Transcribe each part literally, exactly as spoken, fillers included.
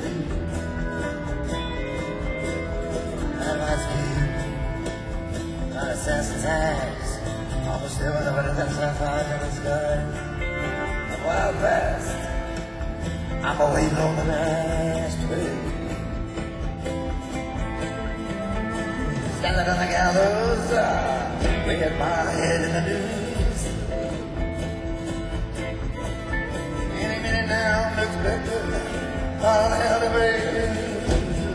And I speak on assassin's eyes, almost still in the winter that's I find in the sky. A wild past, I'm away on the last way. Standing on the gallows, uh, with my head in the news. Any minute now, I'm expecting all hell to break loose.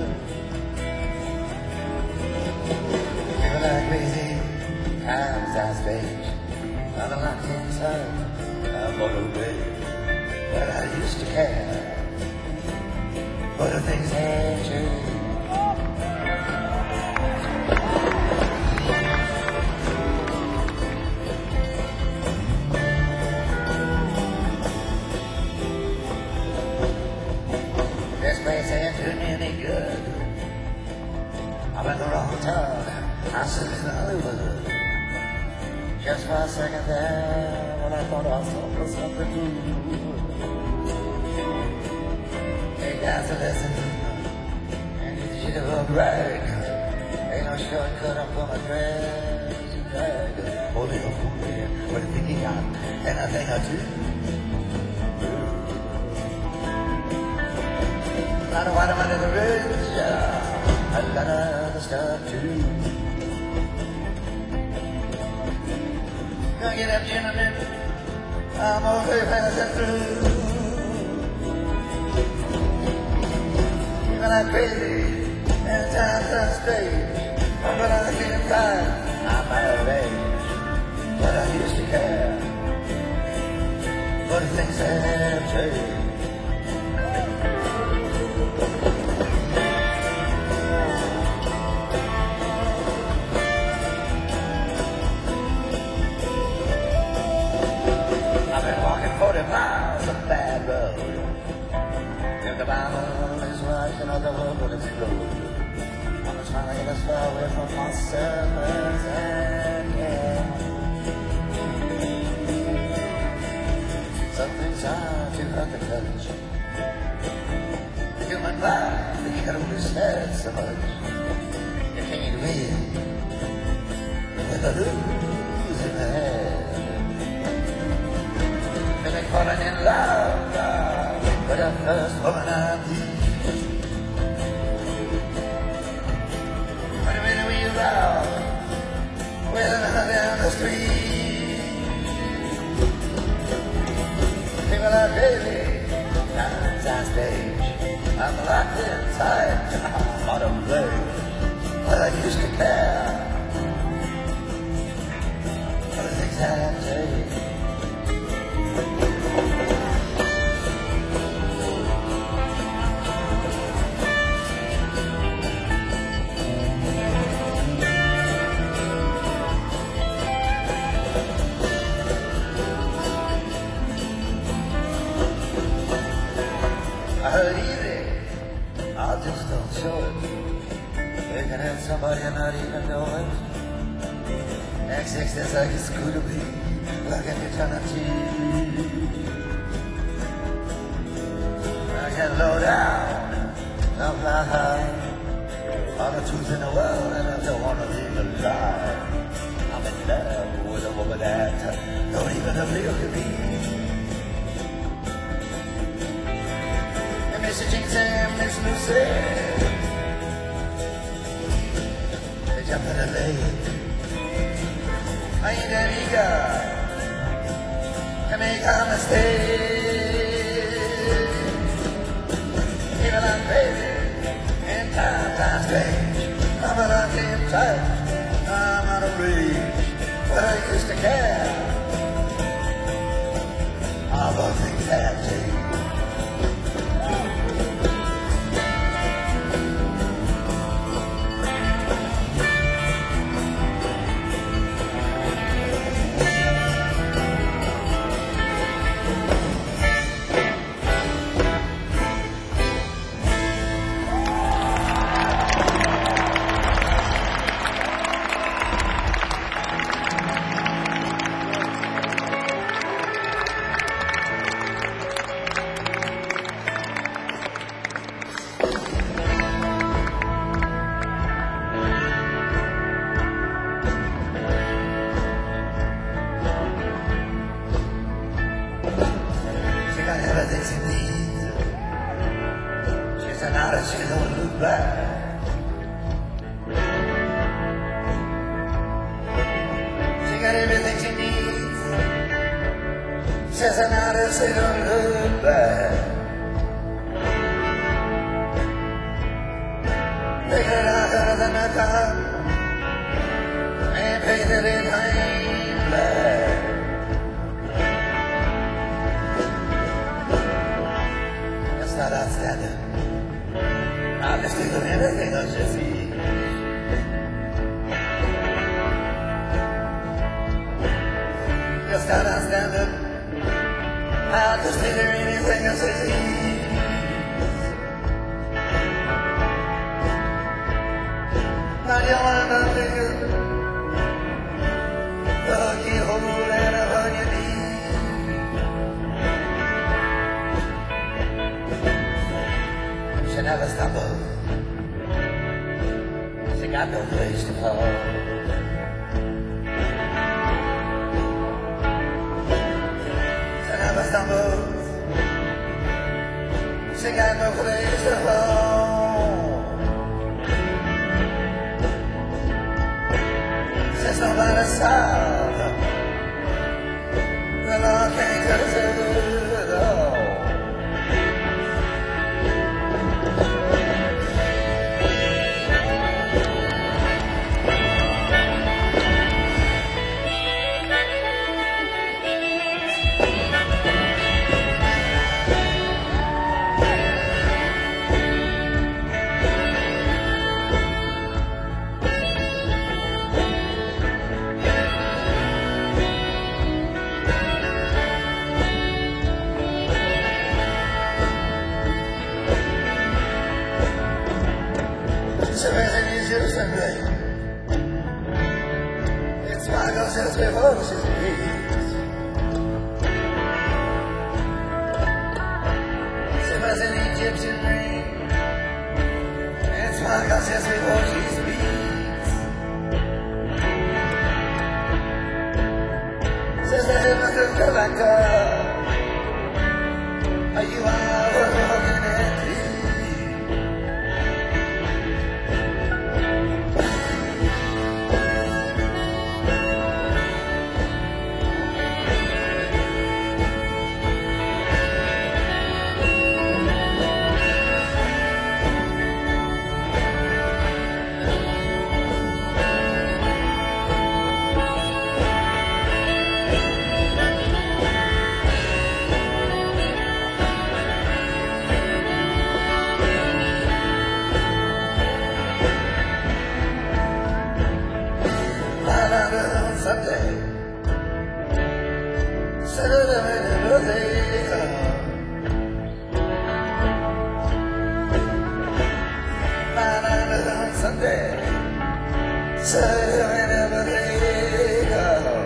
Living like crazy times I stage, I'm locked inside, I'm on the way. But I used to care, but the things have changed. This place ain't doing me any good. I'm in the wrong town, I sit in Hollywood. Just for a second there, when I thought I saw something good. Hey guys, listen, and you should have right. Ain't no shortcut, I'm gonna dress you drag. Hold it up, what you think you got, and I think I do. A lot of white money in the ridge, yeah. A lot of other stuff too. Now get up, gentlemen, I'm over passing through. Even like crazy, and times on stage, but I can't find, I'm out of age. But I used to care, but things have changed. forty miles of bad road. If the Bible is right, then all the world will explode. I'm trying to get as far away from myself as I can. Some things are too hard to touch. Human life, you can only stand so much. You can't win with a lose in the head. Falling in love uh, with the first woman I meet. When a minute we ride with another down the street, people are crazy, times on stage. I'm locked inside, I'm out of place. But I used to care, but the things have changed. I heard easy, I just don't show it. You can have somebody and not even know it. X X is like it's good to be, like an eternity. I can low down, I'll fly high. All the truth in the world and I don't want to live a lie. I'm in love with a woman that don't even appeal to me. Miss Jinx and Miss Lucy, they jump in the lake. I ain't that eager to make a mistake. Even I'm crazy and times I'm strange. I'm an untamed touch, I'm out of reach. But I used to care, all the things have changed. Now that she don't look back. She got everything she needs. Says now that she don't look back. Taking it out of the night and painted it plain black. That's not outstanding. I'll just think of anything else you see. Just not outstanding. I'll just think of anything else you see. Now you wanna think of the keyhole and upon your knee. She never stumbles. She got no place to fall. She never stumbles. She got no place to fall. There's nobody south. The law can't cut us at all. So everything is just and rain. It sparkles just before she speaks. She was an Egyptian ring. It sparkles just before she speaks. Says that it must have come like her. Are you out of walking at me? Someday, someday, so whenever they go,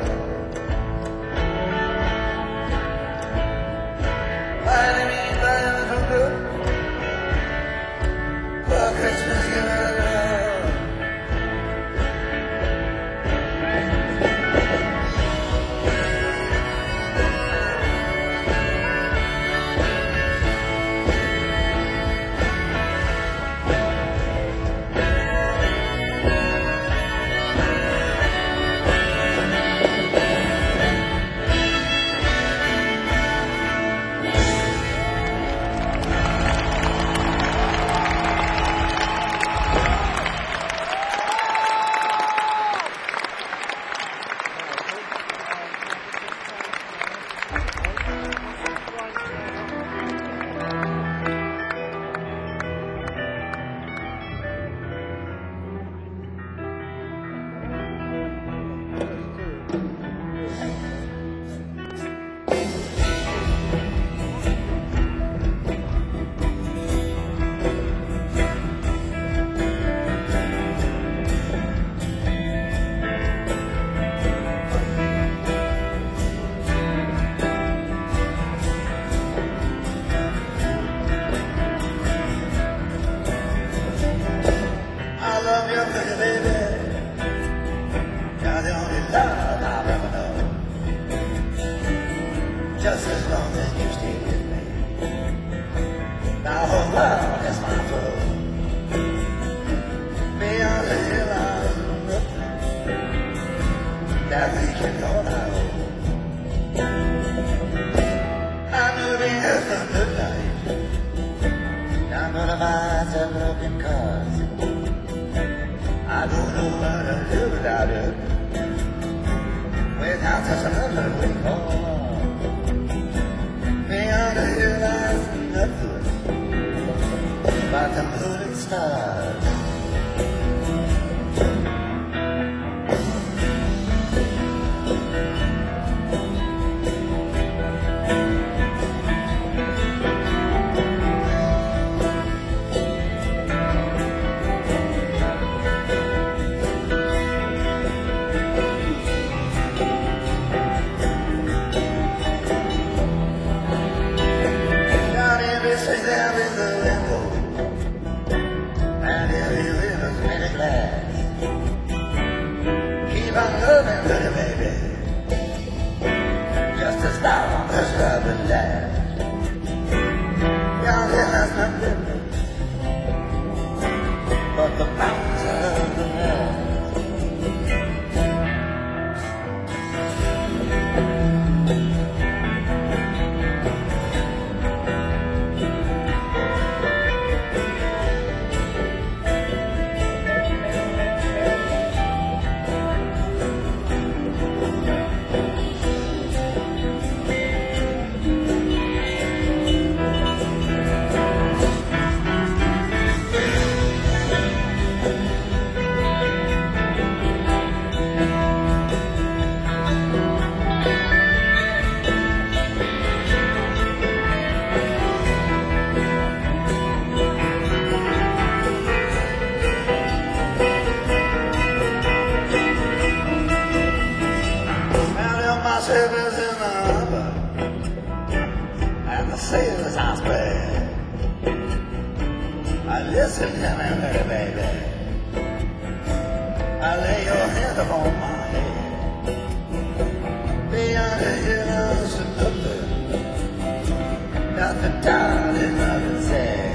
why do you mean by some good for Christmas you know? full of eyes and broken cars. I don't know what to do without it. Without such a lovely we call. Beyond the hill lies nothing but the moon and stars. Down in the window, and every river's made of glass. Keep on loving, little baby, just as long as love will last. Down here has nothing but the mountains of the past. Sailors in the harbor and the sailors are spread. I listen to me, little baby. I lay your hand upon my head. Beyond the hills and nothing, nothing darling, nothing sad.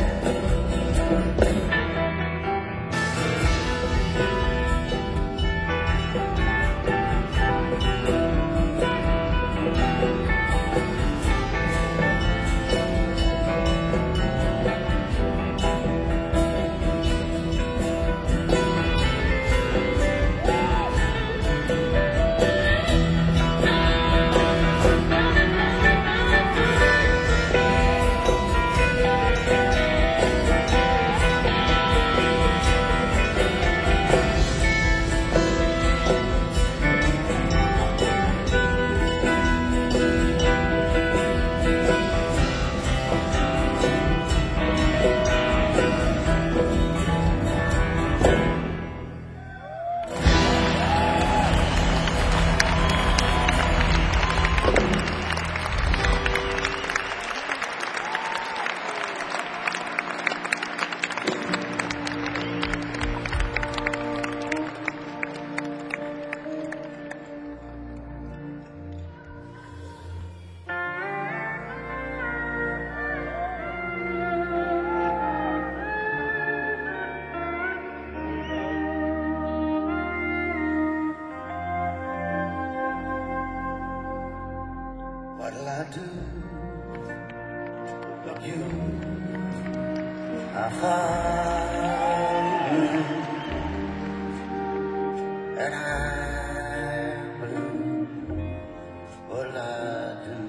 What'll I do? But you are fine, and I'm blue. What'll I do?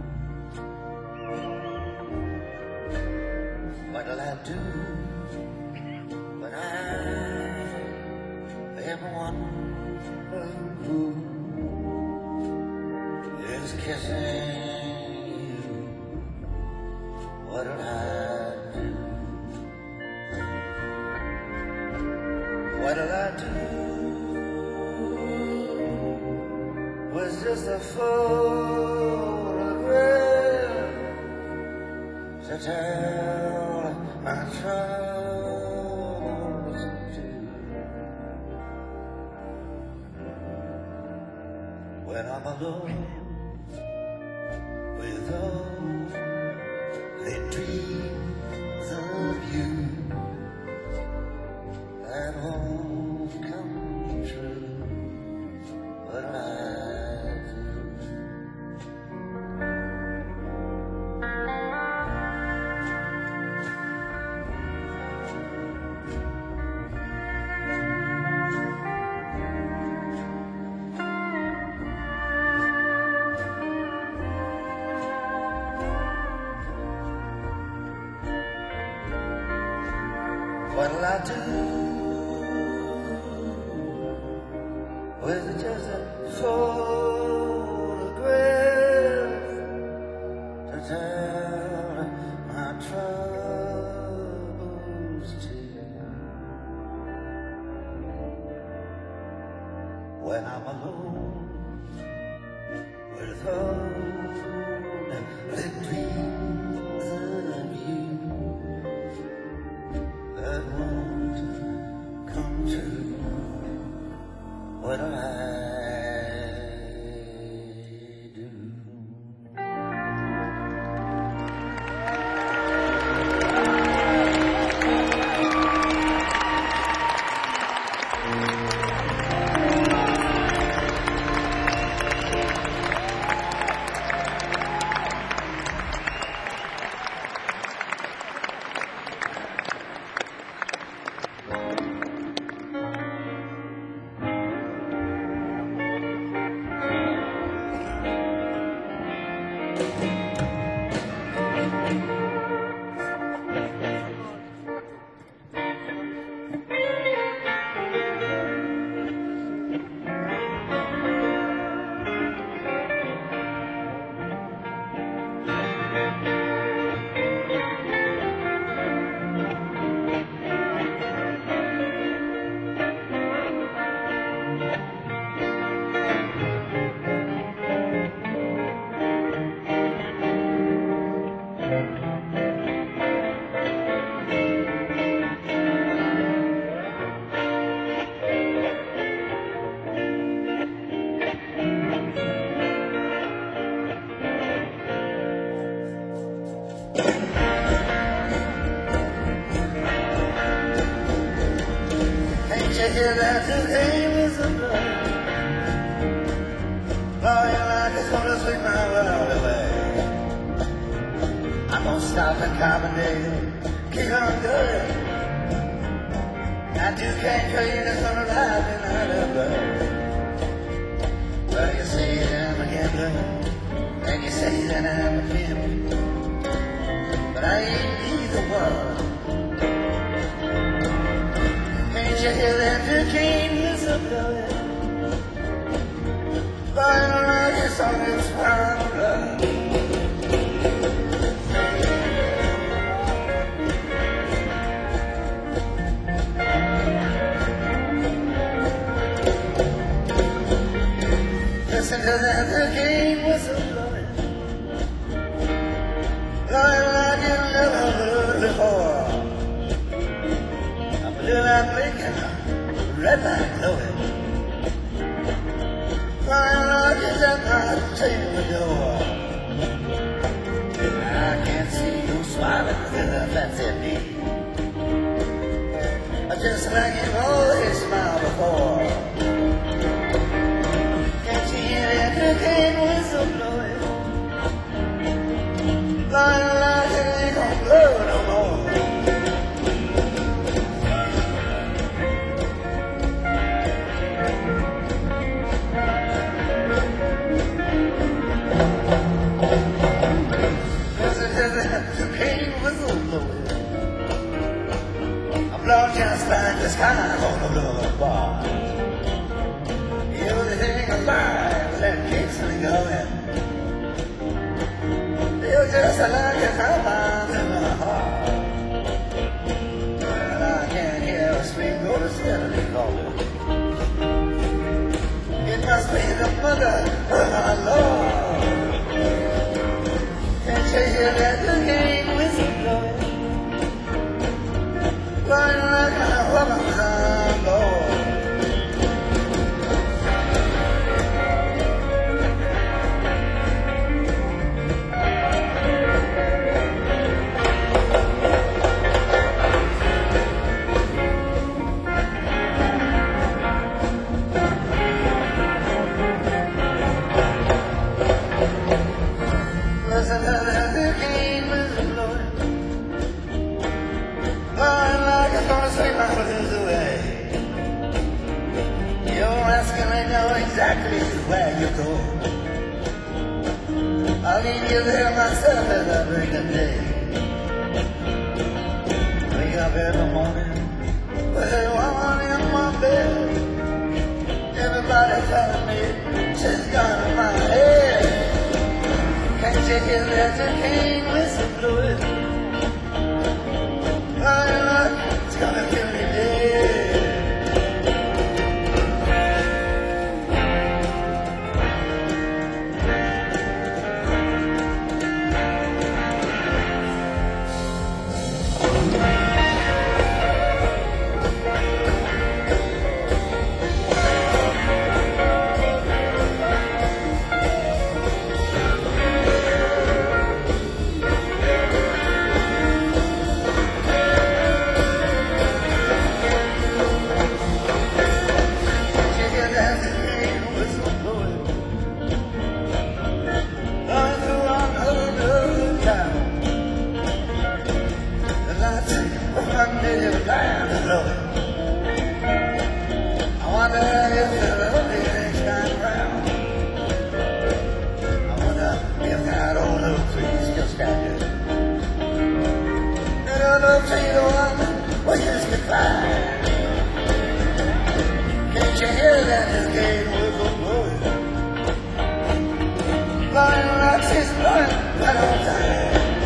What'll I do when I am one who is kissing? What'll I do? What'll I do? Was just a photograph to tell my troubles to. When I'm alone with all the dreams of you that won't come true, what'll I do? What'll I do with just a photograph to tell my troubles to? When I'm alone with only dreams of you that won't come true, what do I do? Can't you hear that the game is a blow? Blowing like it's gonna sweep my world away. I'm gonna stop and Carbondale, keep on going. And you can't clean the sun alive in the blood. Well, you say that I'm a gambler, and you say that I'm a pimp, but I ain't either one. Can't you hear that the cane is a blowing? Blowing like it's on its round blood. Listen to that, the cane was a blowing, blowing like you never heard before. A blue light blinking, red light glowing, flying like it's at my chamber door. I can't see you smiling with a fancy me, just like you've always smiled before. The cane whistle blowing, blowing like it ain't gonna blow no more. Listen to that cane whistle blowing, I'm blowing just like the sky on a blue bar. Everything alive that keeps me going, you're just like a compound in my heart. And I can't hear a street go to steadily calling. It must be the mother of my Lord. Can't you hear that the game whistle blowing, blowing like my woman's on board? Listen to that, the game is blowing, blowing like it's gonna sweep my blues away. You're asking me know exactly where you go. I'll leave you there myself as I break the day. Wake up every morning, there's a cane whistle blowing. My luck, it's gonna kill me dead. Can't you hear that cane whistle blowing? Lion rocks his blood right on time.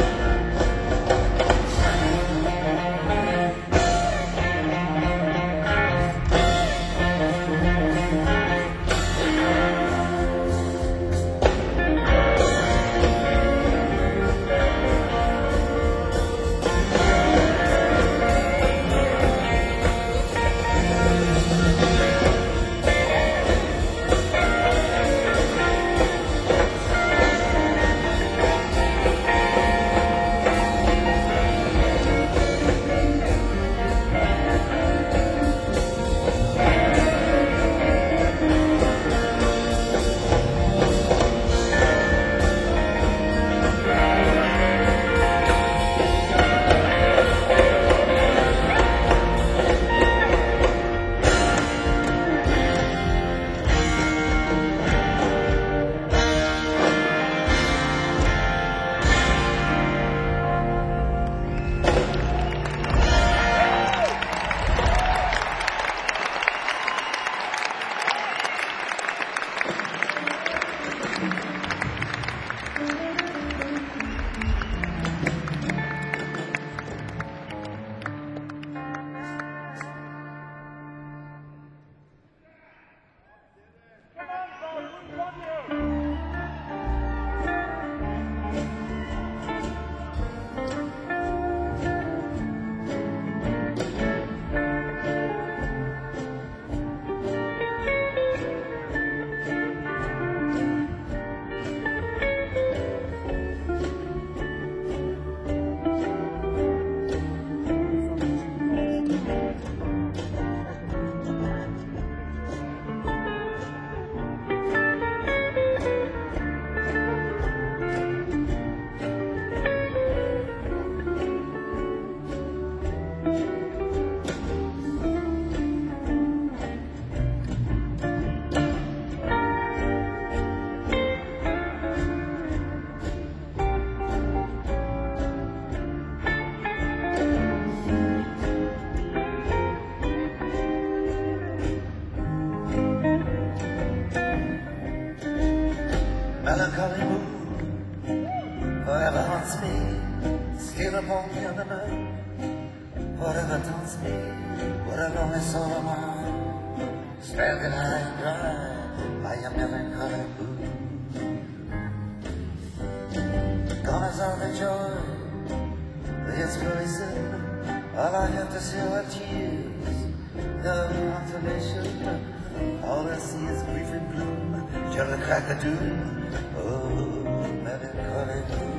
Melancholy mood forever haunts me, still upon the other night. Whatever taunts me, what a lonely soul am I, stranded high and dry by a melancholy mood. Gone is all the joy, the inspiration, all I have to say are tears, no consolation, all I see is grief and gloom, till the crack of doom. Oh, melancholy mood.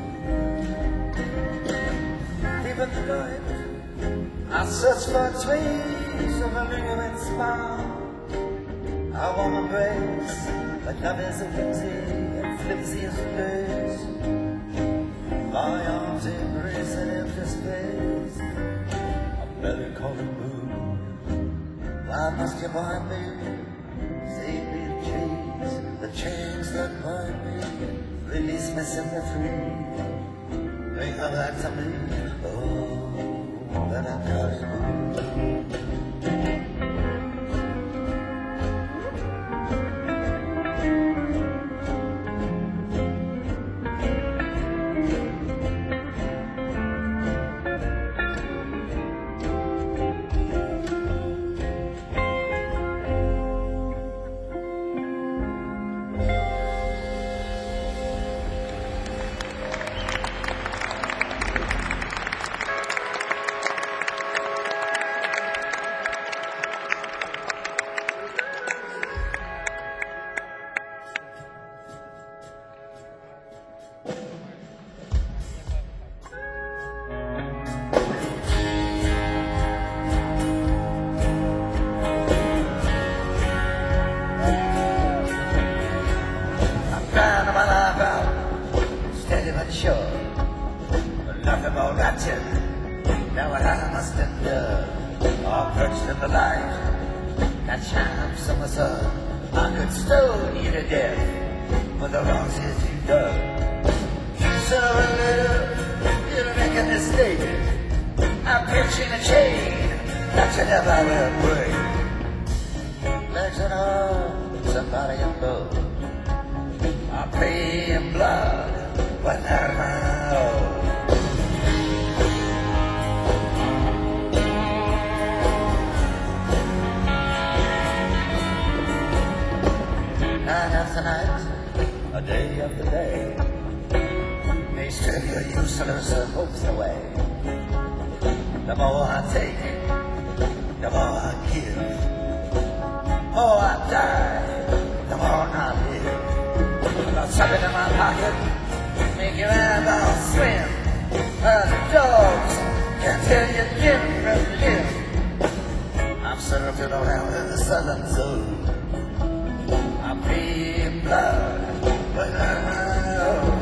Deep in the night, I search for trace of a lingering smile. I want to embrace, but love is a flimsy and flimsy as space. My arms embrace an empty space. A melancholy mood. Why must you bind me? Save me the chains, the chains that bind me. Release me, set me free. Bring her back to me. Oh, melancholy mood. all perched in the light that shines from the sun. I could stone you to death for the wrongs that you've done. Sooner or later, you'll make a mistake. I'm pitching a chain that you never will break. Legs and arms, somebody in both. I pay in blood, but not my own. Night after night, a day after day, may strip your useless hopes away. The more I take, the more I give. The more I die, the more I live. Got something in my pocket, make your eyeball swim. As dogs can tell you limb from limb. I'm circling around in the southern zone. I'm paying blood, but not my own.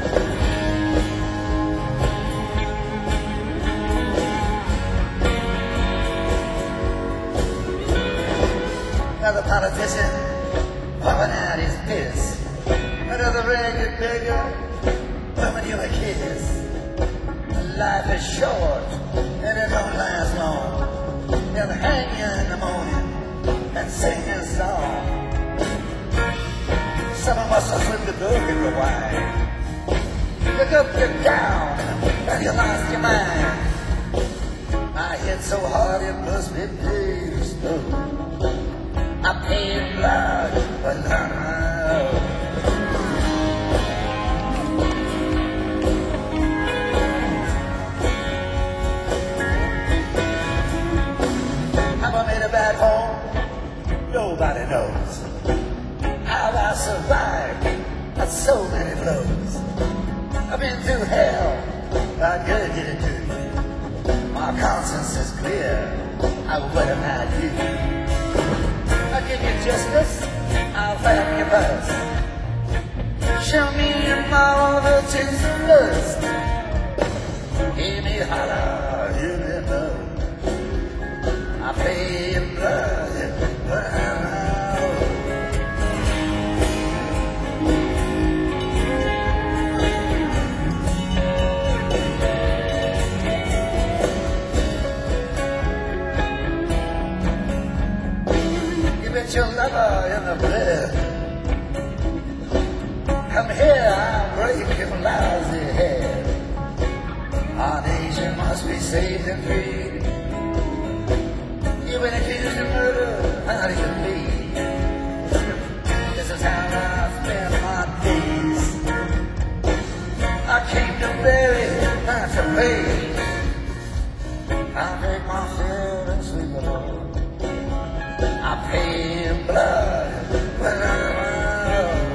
Another politician popping out his piss. Another ragged beggar bumming you a kiss. Life is short and it don't last long. They'll hang you in the morning and sing a song. Someone must have slipped the dog in the wine. Look up, you're down, and you lost your mind. I hit so hard it must be pleased. I paid blood, but not my own. How I made it back home, nobody knows. How I survived at so many blows. I've been through hell, how good did it do you? My conscience is clear, I wouldn't have you. I'll give you justice, I'll fight your purse. Show me all the tears of lust. Hear me holler, hear me blow. I pay in blood, but I'm out. You bet your lover in the bed. Come here, I'll break your lousy head. Our nation must be saved and freed. You've been accused of murder, how do you bleed? This is how I spend my days. I came to bury, not to pay. I take my fill and sleep alone. I pay in blood when I'm alone.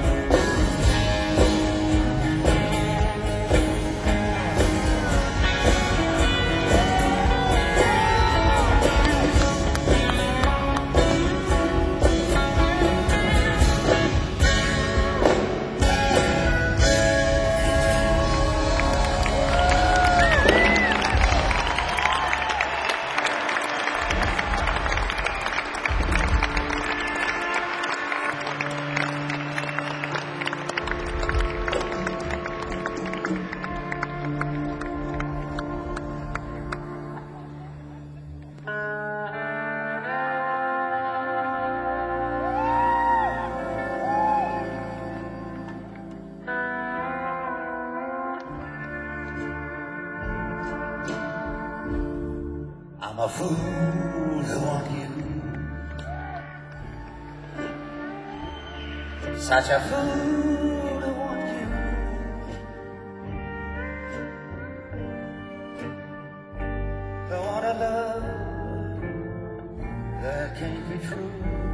I'm a fool to want you, such a fool to want you. To want a love that can't be true,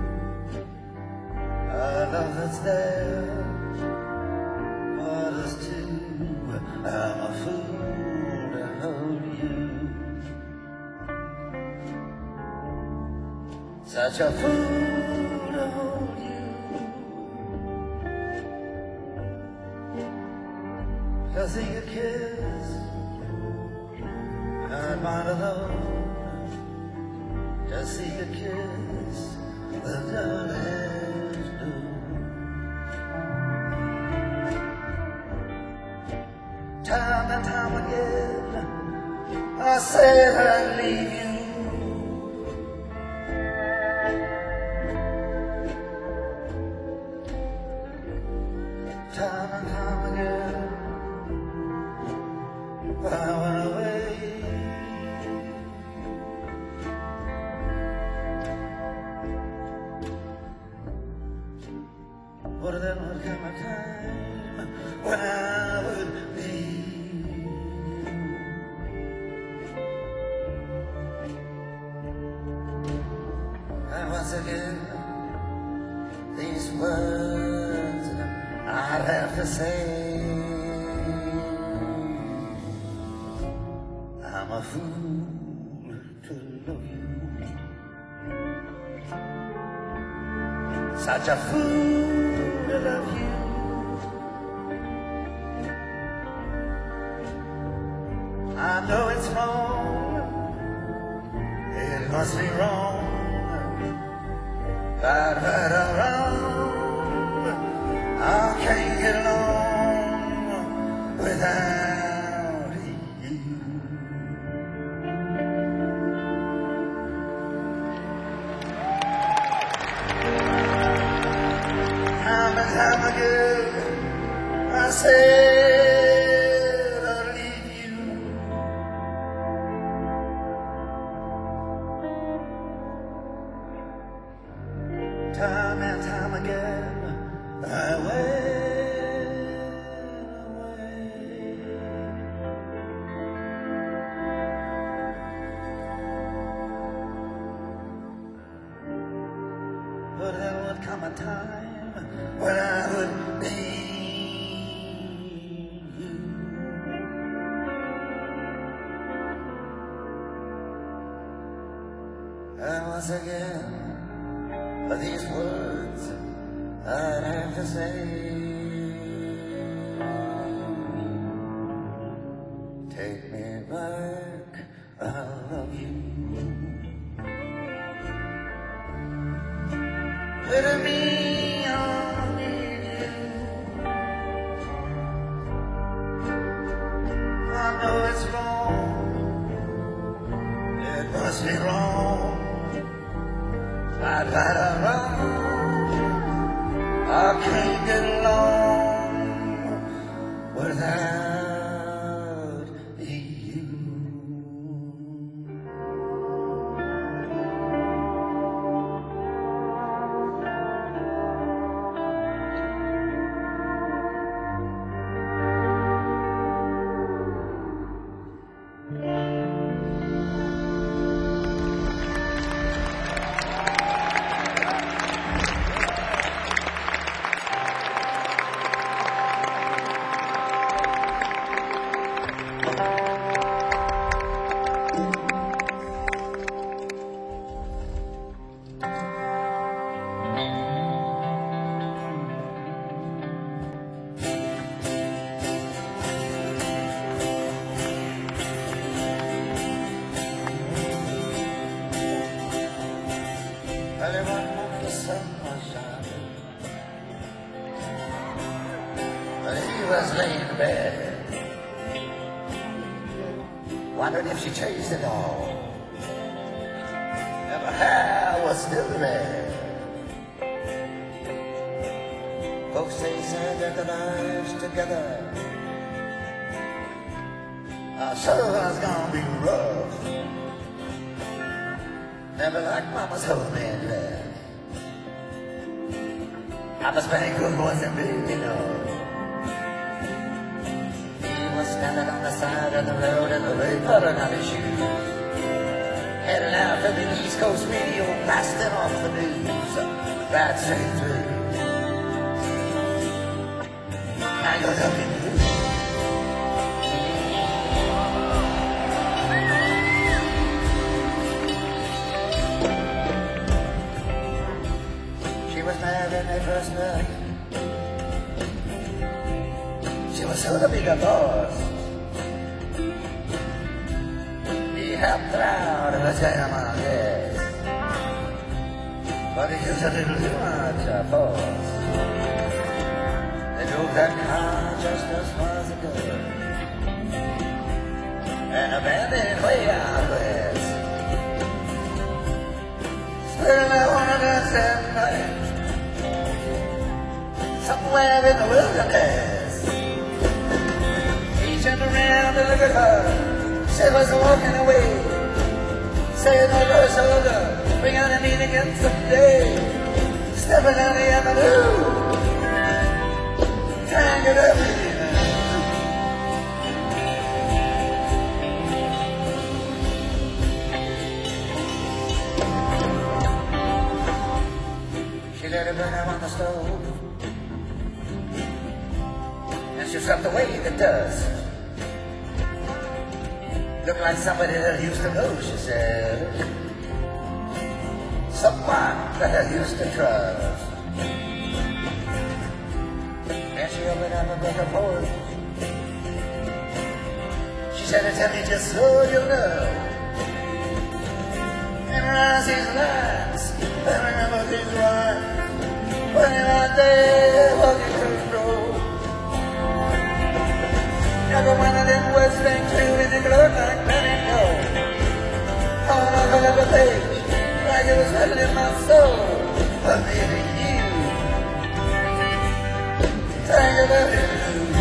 a love that's there for us two. I'm a fool to hold you. Such a fool to hold you, 'cause he could kiss and mine alone. a secret kiss the devil is due. Time and time again I said I'd leave you. Time and time again I went away. But then would come a time when I would leave you. And once again, these words I'd have to say. I'm a fool to love you. Such a fool to love you. I know it's wrong. It must be wrong. But right or wrong, I can't get along without you. Time and time again I said I'd leave you. Time and time again I went away. But there would come a time when I would need you. And once again, these words I'd have to say. Take me back, I love you. Let me on in you. I know it's wrong. It must be wrong. I'd right or wrong, I can't get along without you. Early one morning the sun was shining, but he was laying in bed, wondering if she chased it all. And her hair was still red. Folks say said that the lives together, I sure was gonna be rough. Never like Mama's old man left. Papa's very good wasn't big, you know. He was standing on the side of the road in the rain, putting on his shoes, heading out for the East Coast radio, blasting off the news right straight through. Now you're looking through. When they first met, she was soon to be divorced. He helped her out of a jam, I guess. but he used a little too much uh, force. They drove that car just as far as it could, and abandoned it way out west. Still I wanna dance that night somewhere in the wilderness. He turned around to look at her, said was walking away, saying over her shoulder, we're gonna meet again someday. Stepping down the avenue, trying to get up. She let it burn up on the stove, and she swept away the dust. Looked like somebody that I used to know, she said. Someone that I used to trust. And she opened up a book of poems. She said, tell me just so you know. Memorize these lines, and remember these rhymes. When you're out there walking through the road, every one of them words ring true in the glow like letting go. On a cover page, like it was written in my soul. But maybe you think about it.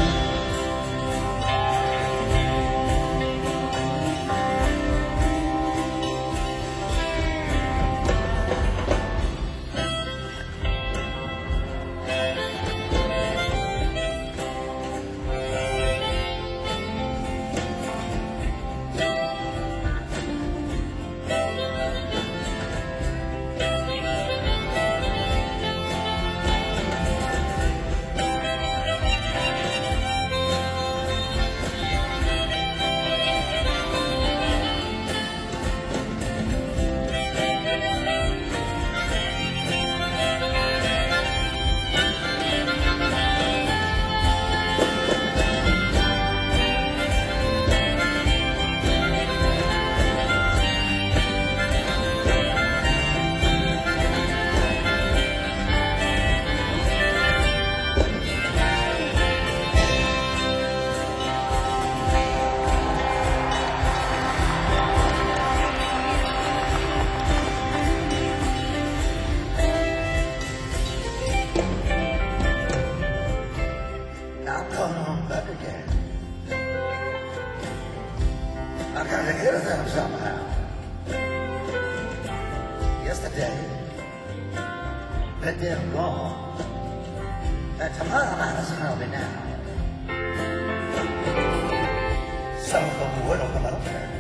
I gotta get at them somehow. Yesterday, but they're gone. And tomorrow might as well be now. Some of them will come up there.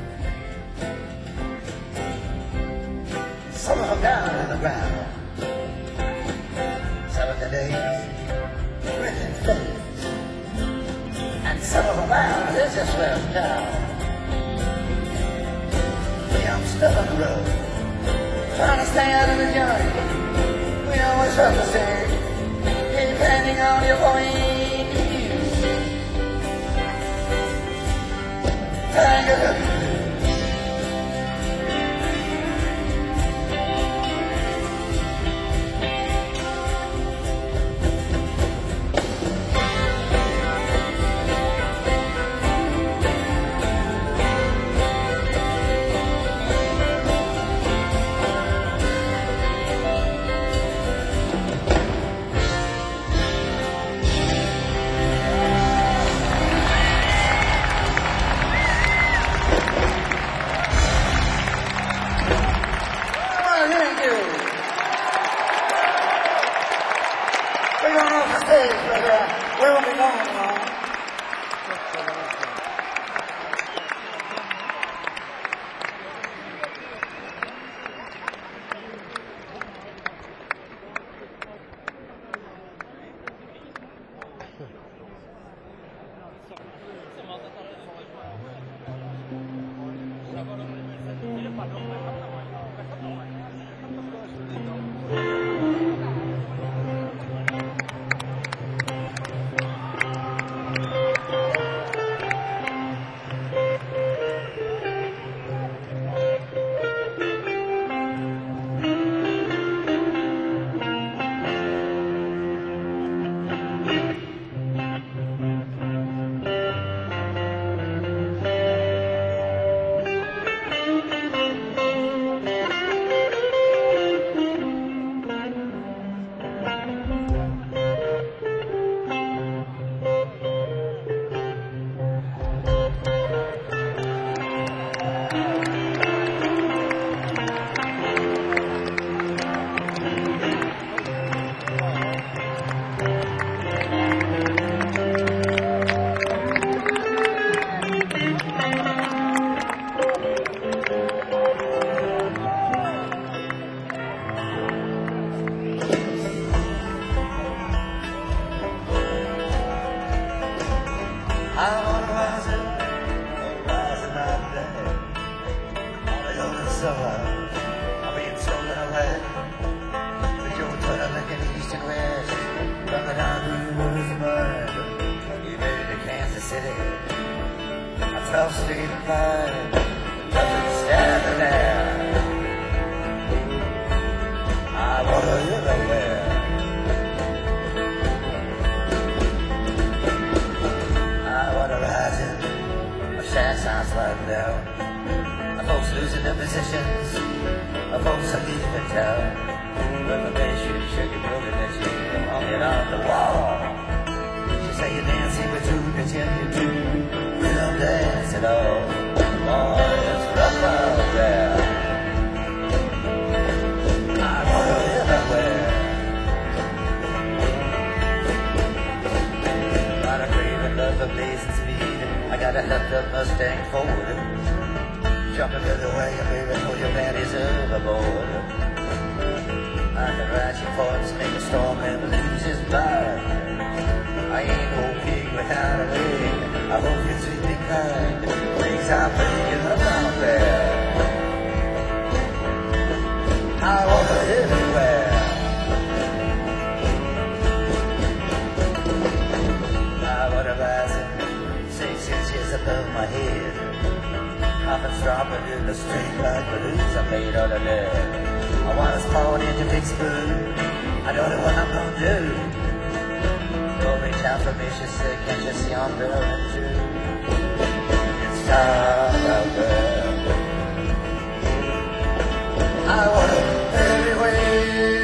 Some of them down on the ground. Some of the days, written face. And some of them out, they're just left down. I'm stuck on the road, trying to stay out of the joint. We always have to say, depending on your point of view. Tangled. We're going off the stage, but uh, where will we go now? cross the street and find nothing standing there. I wanna live everywhere. I wanna rise in a shack sign sliding down. My folks losing their positions, my folks are leaving town. When the bass you shake your building and she hung it on the wall. She say you dancing with two, continue to you don't dance at all. Boy, it's rough out there. I wanna live everywhere. Got a craving love for blazing speed. I got a heft up Mustang forward. Jump a little way, baby, pull your panties overboard. I can ride your forks, make a storm and lose his blood. I ain't no pig without a leg. I hope you treat me kind. Things are breaking up out there. I wanna live everywhere. I wanna rise six inches above my head. Coffins dropping in the street like balloons I made on the lead. I want to spawn into Vicksburg. I don't know what I'm gonna do. Don't reach out for me, she said, can't you see I'm going to? It's dark out there. I wanna everywhere.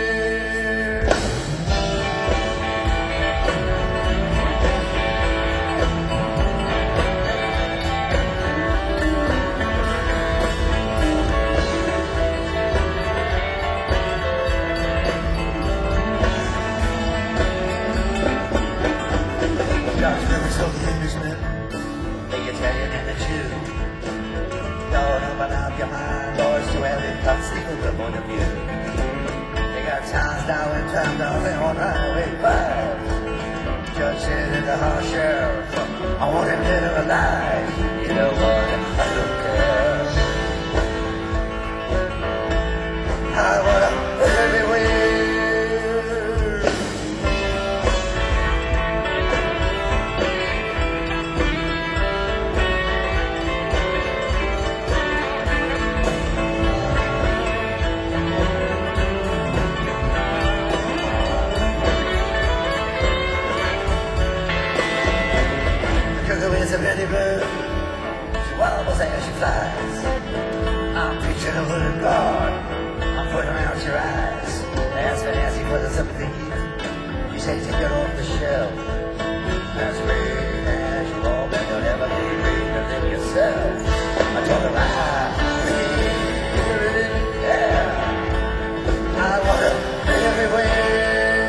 So the Englishman, the Italian and the Jew. Don't open up your mind, boys, to have it come see the point of view. They got times now and times now, they on Highway five. Judge said in the house sheriff, I want him dead or alive. You know what, I don't care. I want him everywhere. It's a pretty bird, she wobbles as she flies. I'm preaching a word of God, I'm putting out your eyes. That's fancy for the something. You say take it off the shelf. As great as you all, but you'll never be greater than yourself. I told her I feel it in the air. I want her everywhere.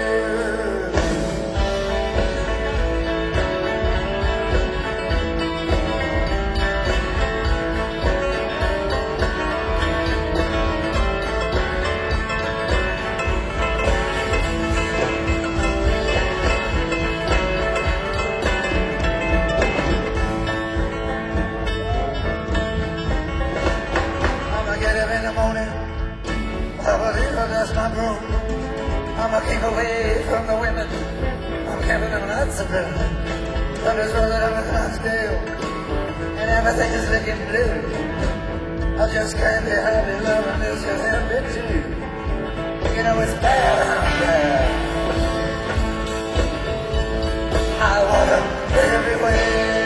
That's my broom. I'ma keep away from the women. I'm camping on lots of room. Thunder's rolling over Scottsdale, and everything is looking blue. I just can't be happy loving this, cause I've been too. You know it's bad out there. I want them everywhere.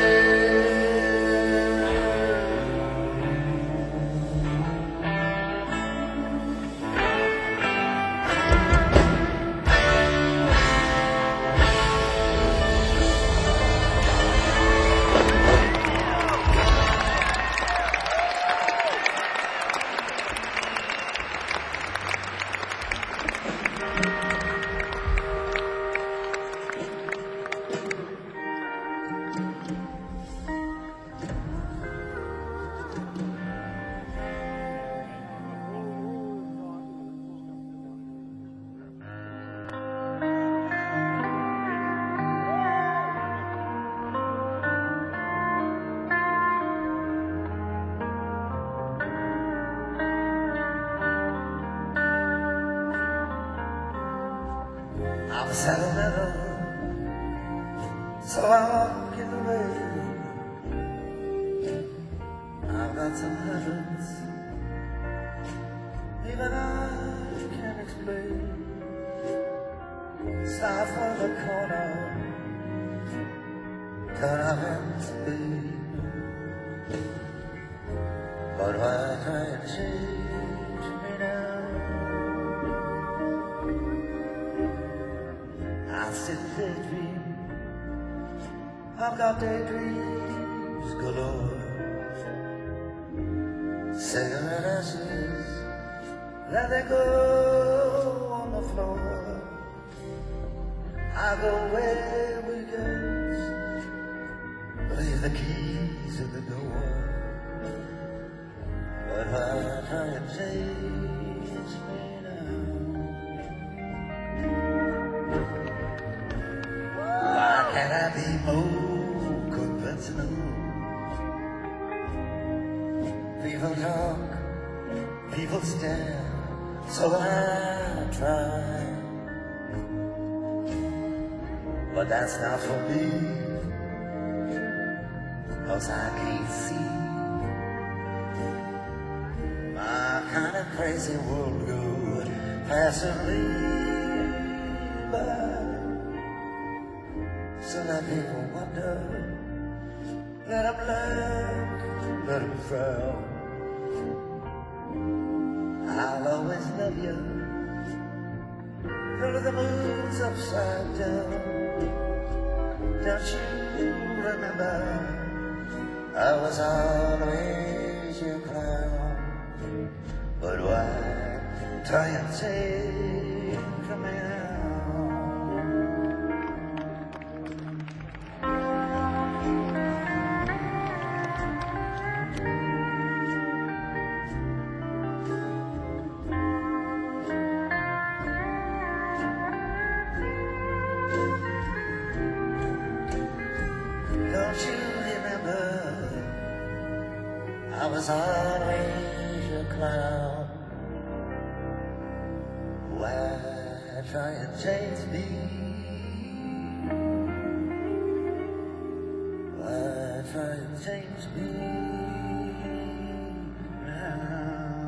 I'm sentimental, so I'm walking away. lots of heavens even I can't explain. Start from the corner, turn up and speed. But why try and change me now? I sit there dream, I've got daydreams galore. Cigarette ashes, let they go on the floor. I go where we goes, leave the keys in the door. But why try and change me now? Why can't I be more conventional? People talk, people stare, so I try. But that's not for me, 'cause I can't see. My kind of crazy world go passively by. So that people wonder, let them laugh, let them frown. I'll always love you, till the moon's upside down. Don't you remember, I was always your clown. But why try and take me now? Don't you remember, I was always your clown. Why try and change me? Why try and change me now?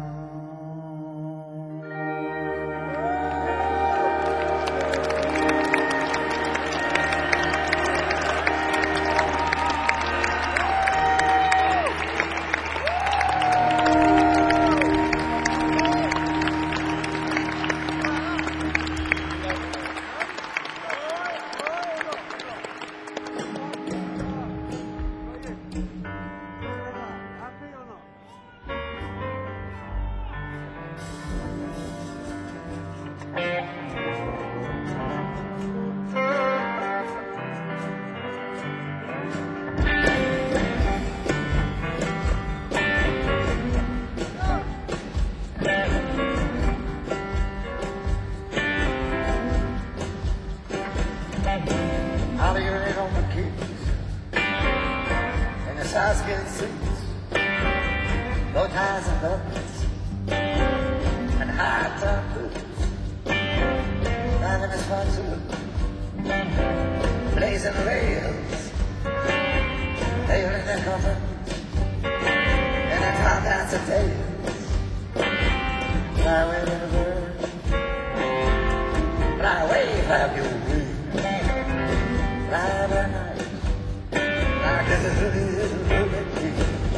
How do you live on the keys in the Southgate seats? Bow ties and buttons and high top boots. Driving this far too, blazing rails, hailing their coffins and their top hats and tails. Fly away to the bird, fly away, have your way. Fly by night, like a little baby.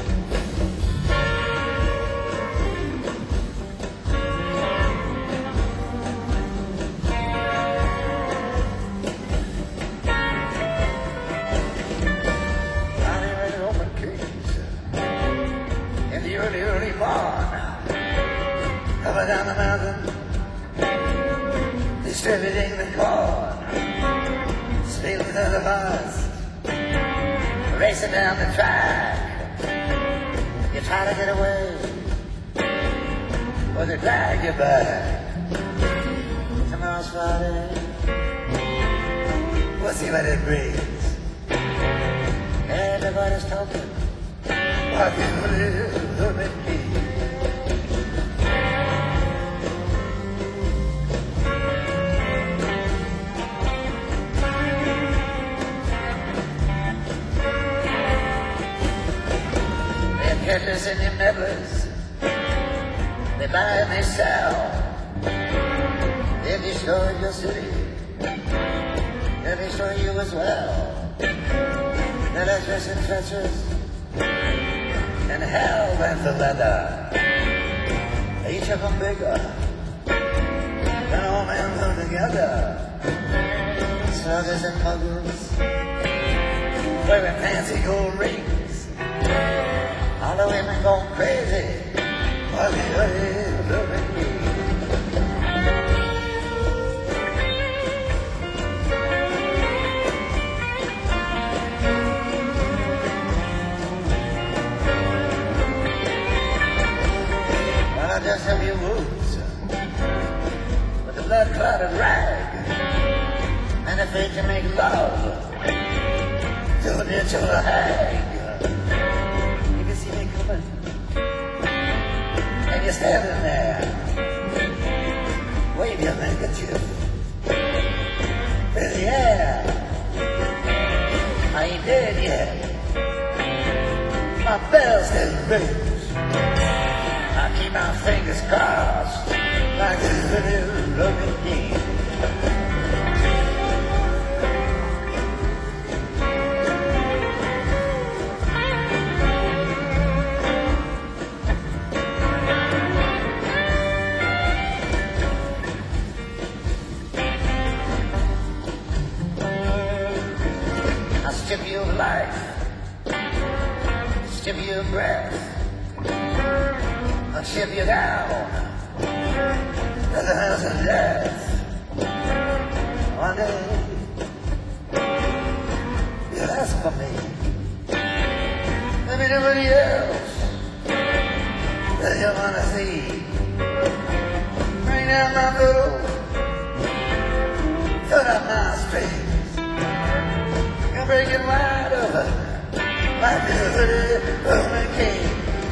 Early, early morn, coming down the mountain, distributing the corn, speeding through the forest, racing down the track. You try to get away, but they drag you back. Tomorrow's Friday, we'll see what it brings. Everybody's talking. What you live in me. They're headless in your destroyed your city. They destroy you as well. They're treacherous and treacherous, and hell bent the leather. Each of them bigger than all men put together. Sluggers and muggers, wearing fancy gold rings. All the women going crazy, while they look at me. Well, I just have your wounds with a blood-clotted rag, and if they can make love to a ditch or a hag. You can see me coming, and you're standing there, wave your handkerchief in the air. I ain't dead yet, my bell still rings. I keep my fingers crossed like a little loving king. Strip you of life, strip you of breath, I'll strip you down to the house of death. One day, you'll ask for me, maybe nobody else that you wanna see. Bring down my middle, cut up my strings. Break it wide open like a little Roman king.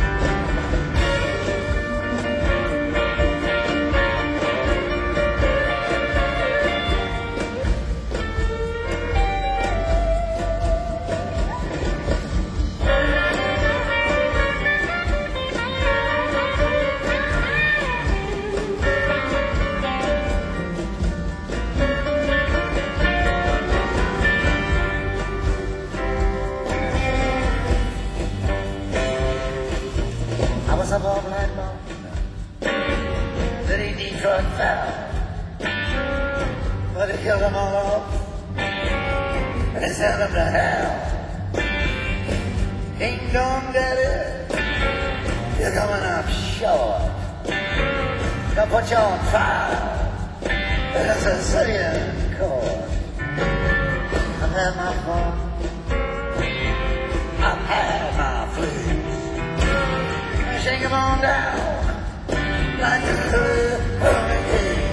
I was a black man that he Detroit found, but he killed them all off and he sent them to hell. Ain't gone, daddy, you're coming up short. They'll put you on trial in a Sicilian court. I've had my fun, I've had my fleas. Shake him on down like a hurricane.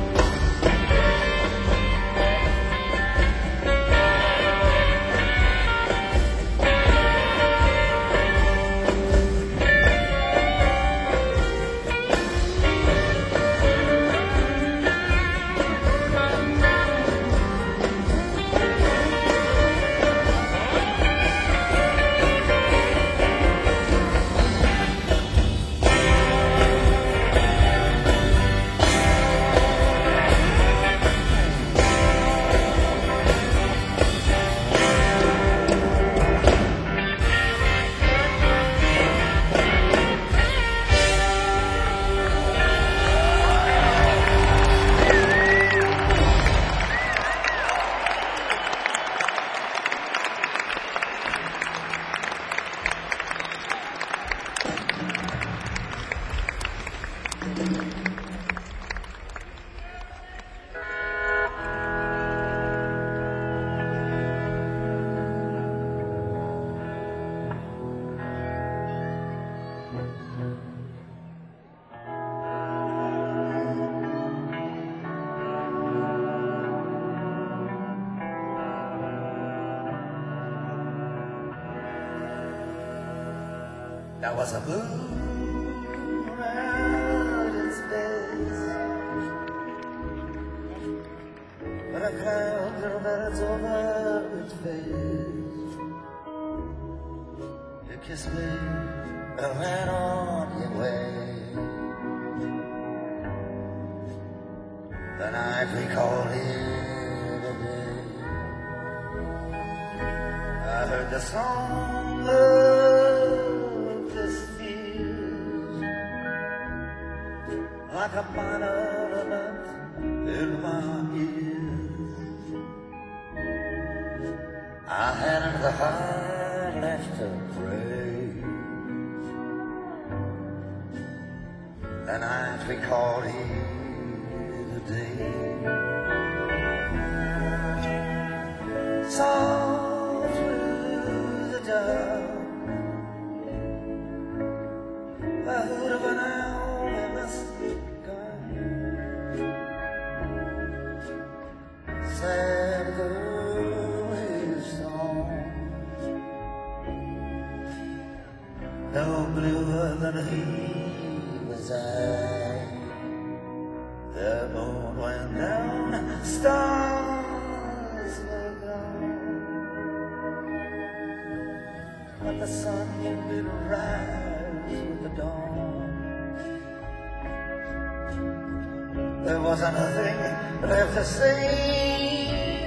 There was a moon out in space, but a cloud little minutes over its face. You kissed me and ran on your way. the night we call here today. I heard the song of this field like a monument in my ears. I hadn't the heart left to pray. The night we called here today. Soft through the dark, the hood of an owl in the sky. Sad though his song, no bluer than he was I. The moon went down, stars were gone, but the sun did rise with the dawn. There wasn't a thing left to say.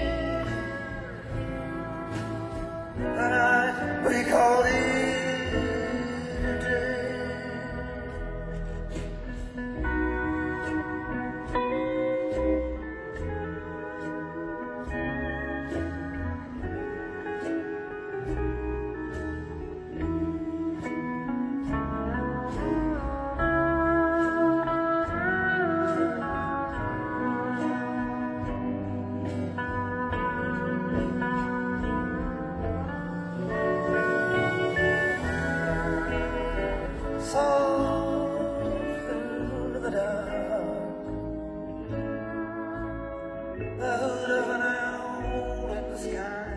The night we called it. The hood of an owl in the sky.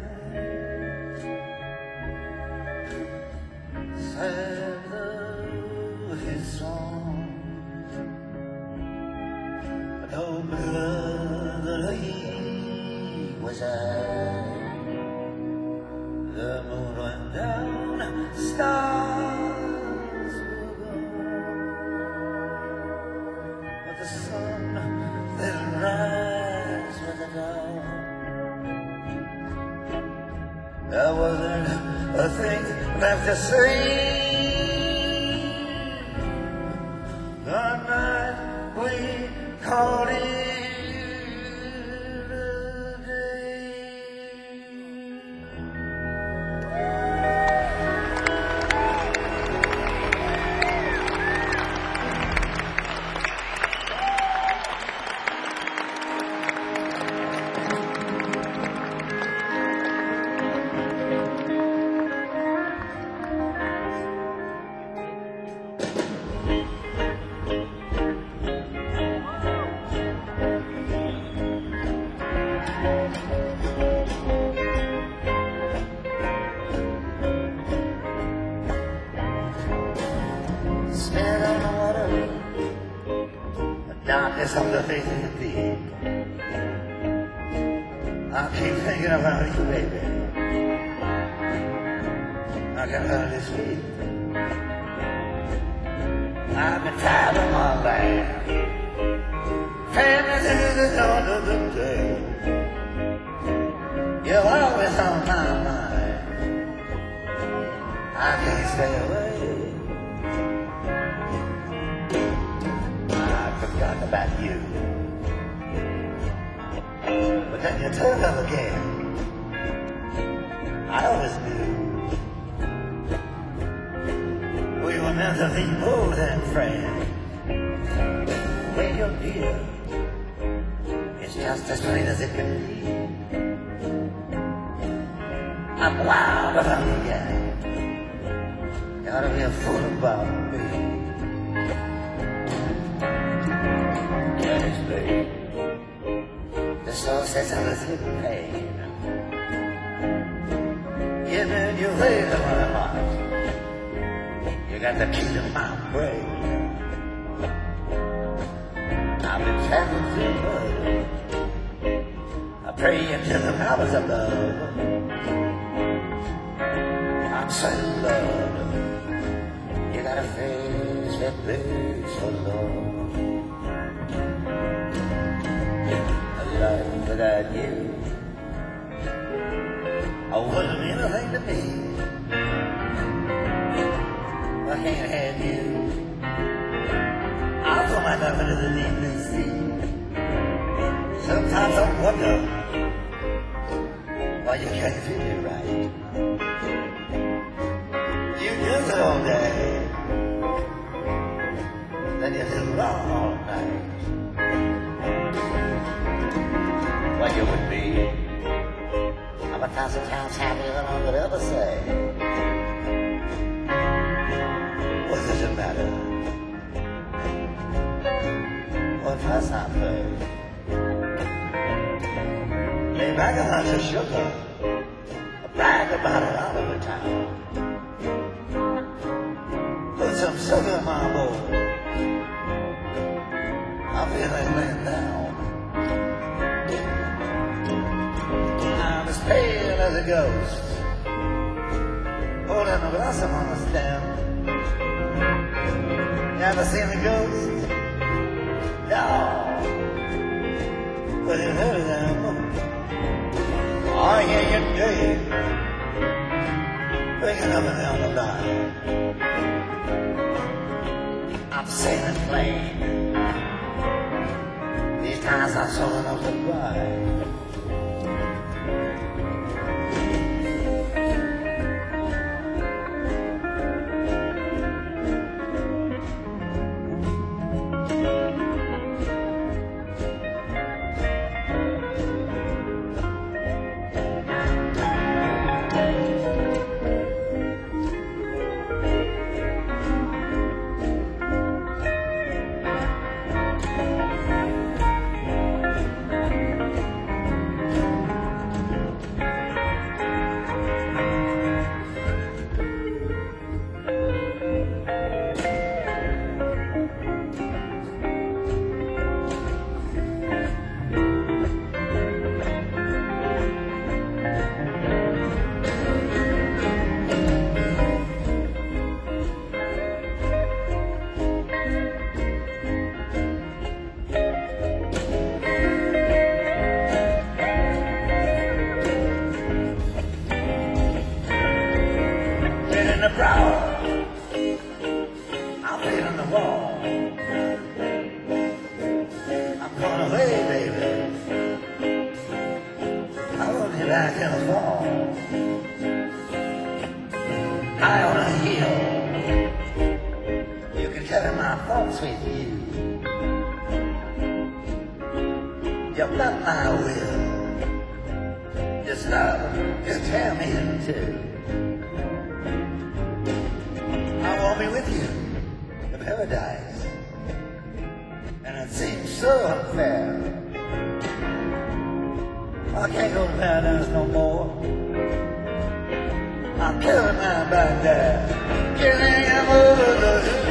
Sad though his song, no bluer than he was I. The moon went down, stars were gone, but the sun didn't rise with the dawn. There wasn't a thing left to say. The night we called it a Stand on the water, the darkness of the face of the deep. I keep thinking about you, baby. I can hardly sleep. I've been tired of my life, family to the dawn of the day. You're always on my mind. I can't stay away. Forgotten about you, but then you turned up again. I always knew we were meant to be more than friends. When you're dear, it's just as plain as it can be. I'm wild about the guy, gotta be a fool about me. The soul says I was in pain. Giving you way to my heart. You got the key to my brain. I've been traveling through mud. I pray into the powers above. I'm so in love. You got a face that beats for love. without you. I wouldn't be anything to me. I can't have you. I'll throw myself into the deep blue sea. Sometimes I wonder why you can't feel it right. You do it all day, then you do it all night. Well, you would be I'm a thousand times happier than I could ever say. What does it matter? What price I pay? Lay back a bunch of sugar, brag about it all over town. Put some sugar in my bowl. I'm feeling laying down. I'm as pale as a ghost, holding a blossom on a stem. Never seen a ghost? No. But you heard of them. Oh yeah, you did. Waking up and down the line. I'm sailing plain. These times I'm so enough to cry. In the crowd, I'm feeling the wall. I'm going away, baby. I won't be back in the fall. High on a hill, you can carry my thoughts with you. You're not my will. Just love, just tear me in two. I won't be with you in paradise, and it seems so unfair. I can't go to paradise no more. I'm killing my back there. You think I'm over the hood?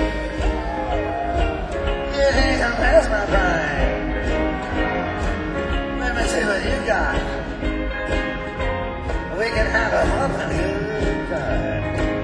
You think I'm past my prime? Let me see what you got. We can have a muffin good time.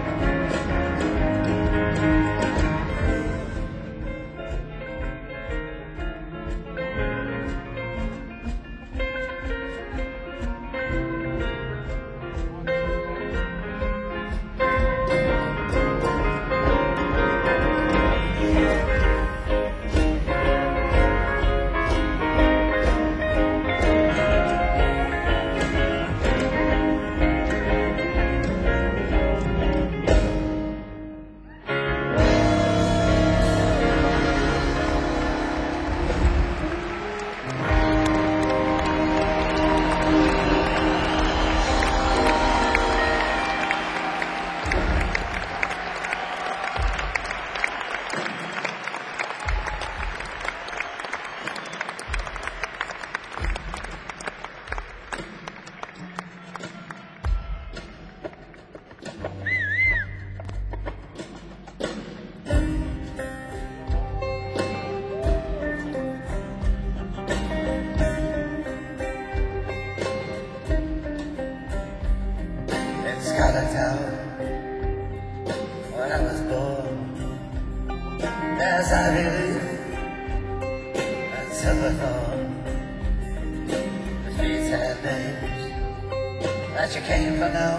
When I was born, as I believe, and silver thorn, the sad names that you came to know.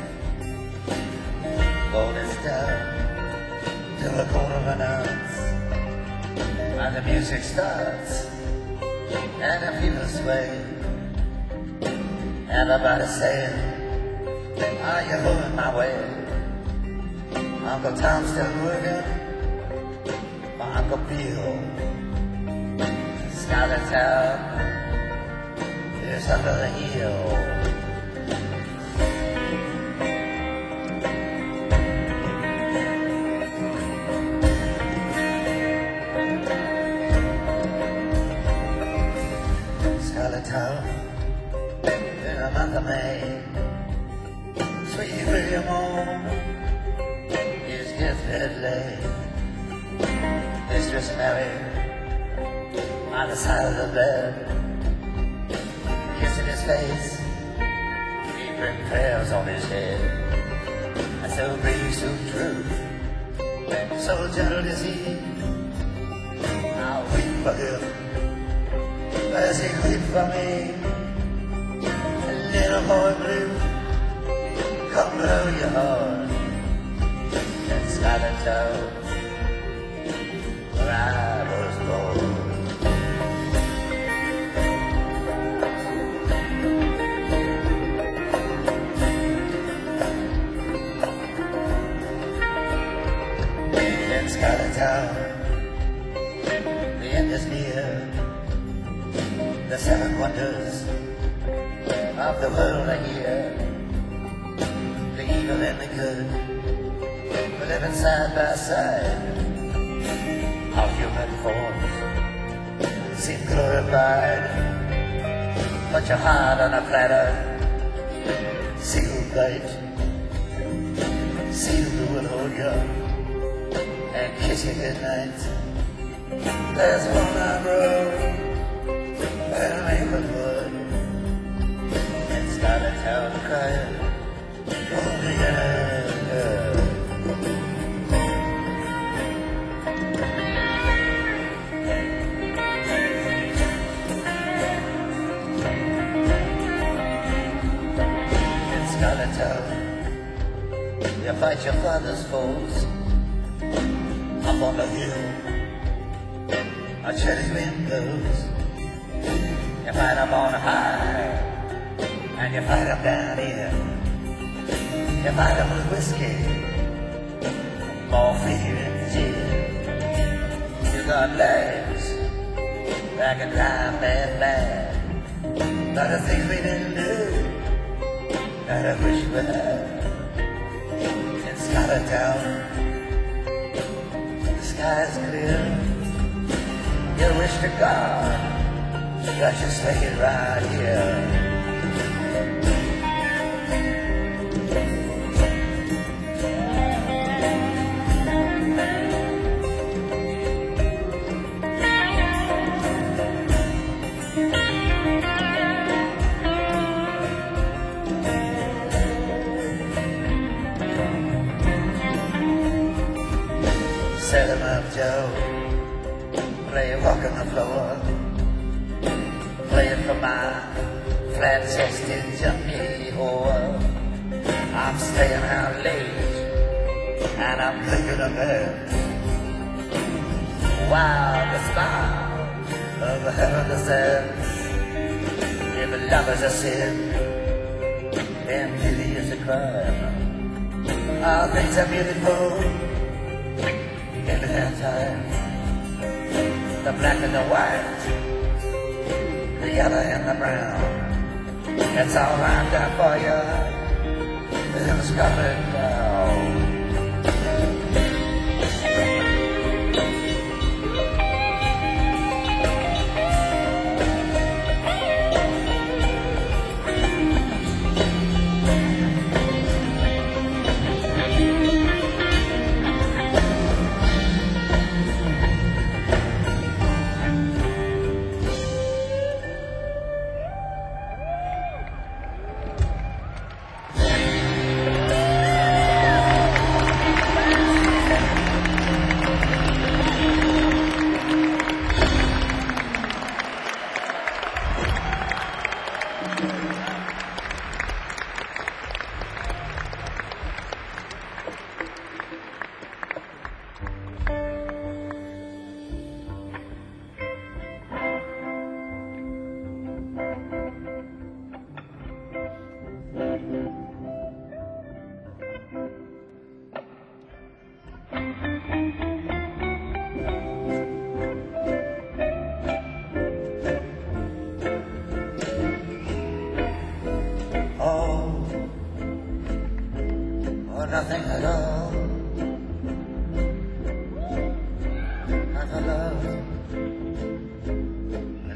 Golden down to a quarter of an ounce, and the music starts, and the people sway. Everybody saying, are you going my way? Uncle Tom's still working, my Uncle Bill. Scarlet Town is under the hill. Scarlet Town in the month of May. Sweet William Moore is deathbed lay. Mistress Mary on the side of the bed, kissing his face, deep prayers on his head. And so brave, so true, so gentle is he. I'll weep for him as he weep for me. Little boy blue, come blow your heart and Scarlet Town, where I was born. Scarlet Town, the end is near. The seven wonders of the world are here. The evil and the good, we're living side by side. Our human forms seem glorified, but your heart on a platter, sealed light, sealed who will hold you and kiss you goodnight. There's one I wrote, and Maple Wood, and Scarlet Town crying, oh yeah, yeah. In Scarlet Town, you fight your father's foes up on the hill, a chilly wind blows. You fight up on high, and you fight up down here. You fight up with whiskey, morphine and gin. You got legs that can drive man mad. Lot of things we didn't do that I wish we had. In Scarlet Town, sky's clear. You wish to God that you stay right here. Set him up, Joe. Play a walk on the floor. Play it for my flat-chested junkie whore. I'm staying out late, and I'm thinking of her. Wow, the smile of a heaven descends. If love is a sin, then beauty is a crime. All things are beautiful in their time. The black and the white, the yellow and the brown, it's all lined up for you in Scarlet Town.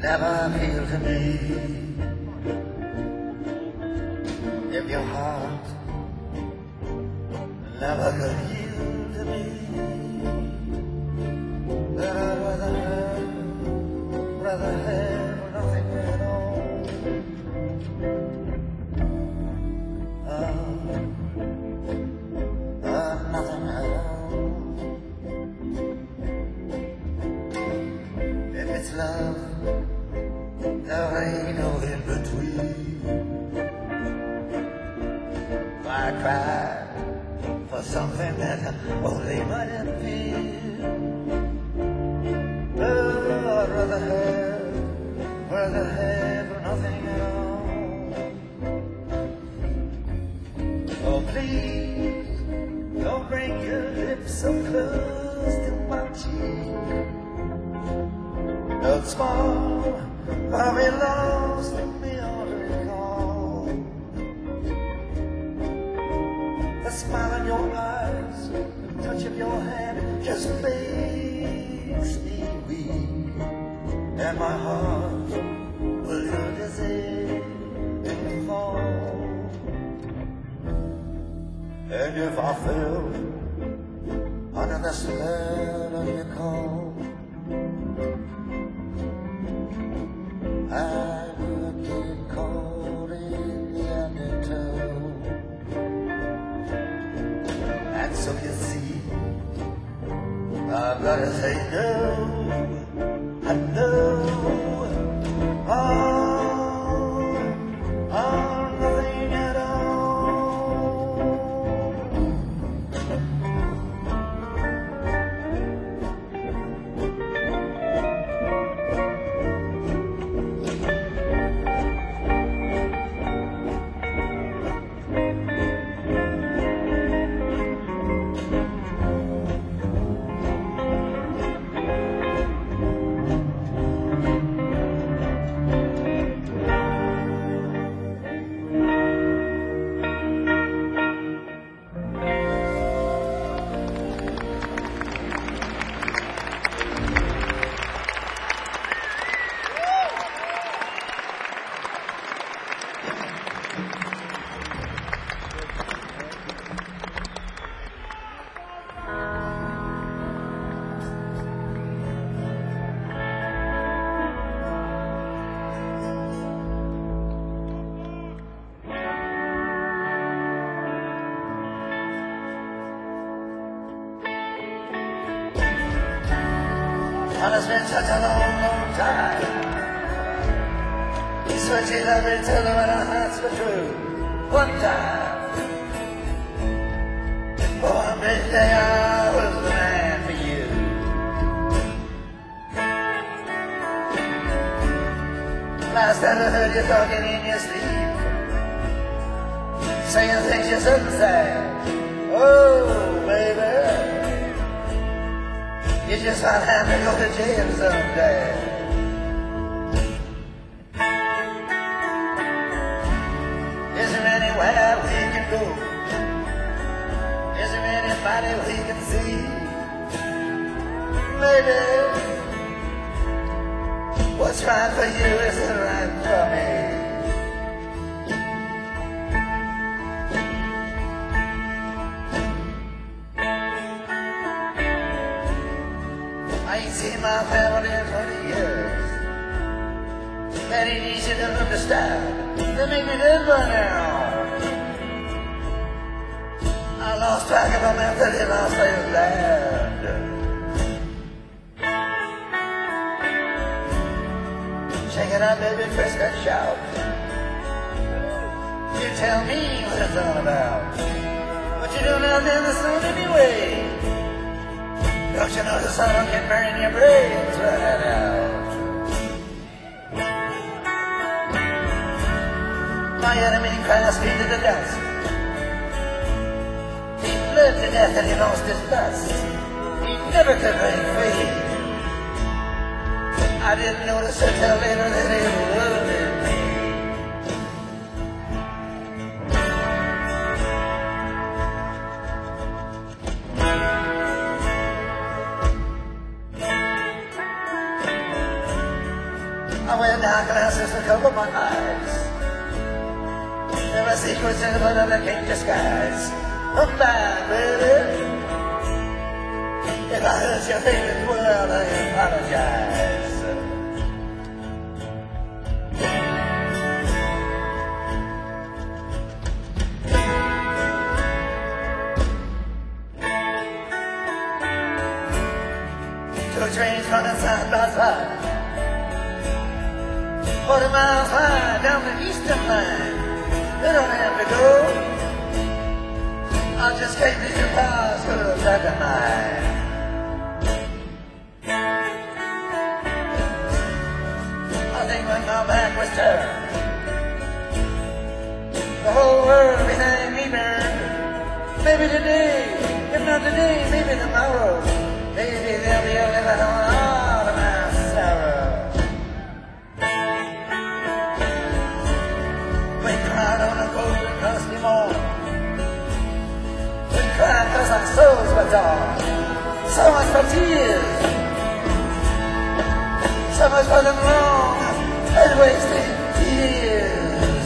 never appeal to me. If your heart never could yield to me, then I'd rather have, rather have nothing at all. Uh, uh, nothing at all. If it's love, there ain't no in between. I cry for something that only might appear. Oh, I'd rather have, rather have nothing at all. Oh, please, don't bring your lips so close to my cheek. Don't smile, I'll be lost in the recall. The smile in your eyes, the touch of your hand just makes me weak. And my heart will do dizzy and fall. And if I fell under the spell of your call, I would get caught in the undertow. And so you see, I've got to say no. I know oh, oh, nothing at well, it's been such a long, long time since you loved me till when our hearts were true. One time, for one big day I was the man for you. Last time I heard you talking in your sleep, saying things you shouldn't say. Oh, baby, you just might have to go to jail someday. Is there anywhere we can go? Is there anybody we can see? Maybe what's right for you isn't right for me. I ain't seen my family in twenty years. That ain't easy to understand. They make me live by now. I lost track of them after they lost their land. Shake it up, baby, frisk and shout. You tell me what it's all about. What you doing out there in the sun anyway? Don't you know the sun can burn your brains right out? My enemy crashed me to the dust. He bled to death and he lost his lust. He never could break free. I didn't notice until later that he wounded me. I wear dark glasses to cover my eyes. There are secrets in the blood that I can't disguise. I'm bad, baby. If I hurt your feelings, well, I apologize. Two trains running side by side, forty miles wide down the eastern line. They don't have to go. I just can't be too fast to the back of mine. I think when my back was turned, the whole world behind me burned. Maybe today, if not today, maybe tomorrow. Maybe there'll be a living on all of my sorrow. We cried on a cold and dusty morning. We cried cause our souls were torn. So much for tears, so much for them long and wasted years.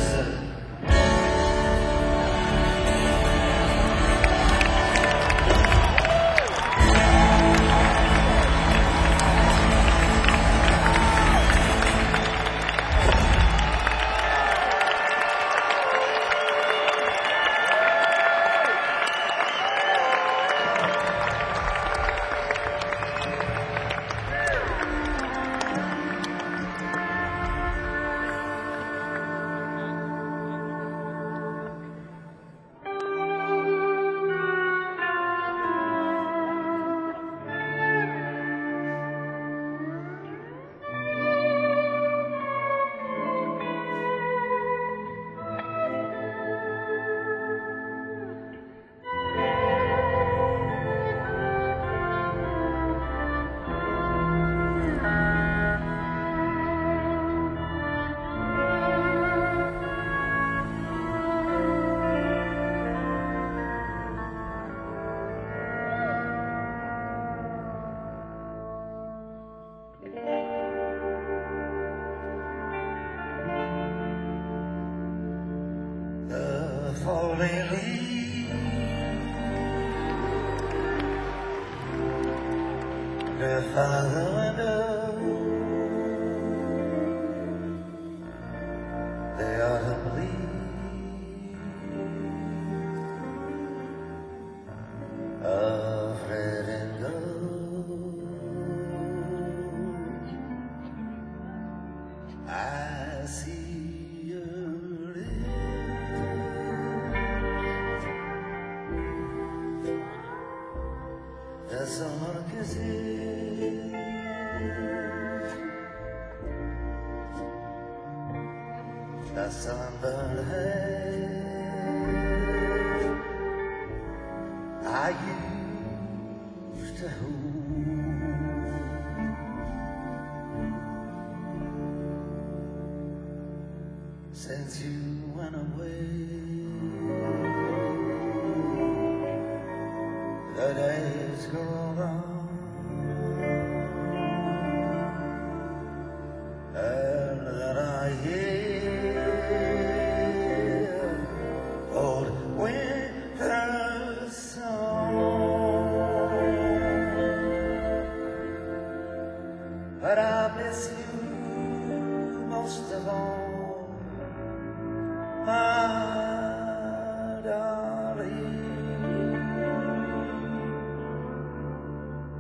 Falling leaves, the farther window, they ought to bleed, afraid and gold. I see your lips, the summer kisses, the sunburned hair I used to hold. Since you went away, the days grow long, and then I hear old winter's song. But I miss you most of all, my darling.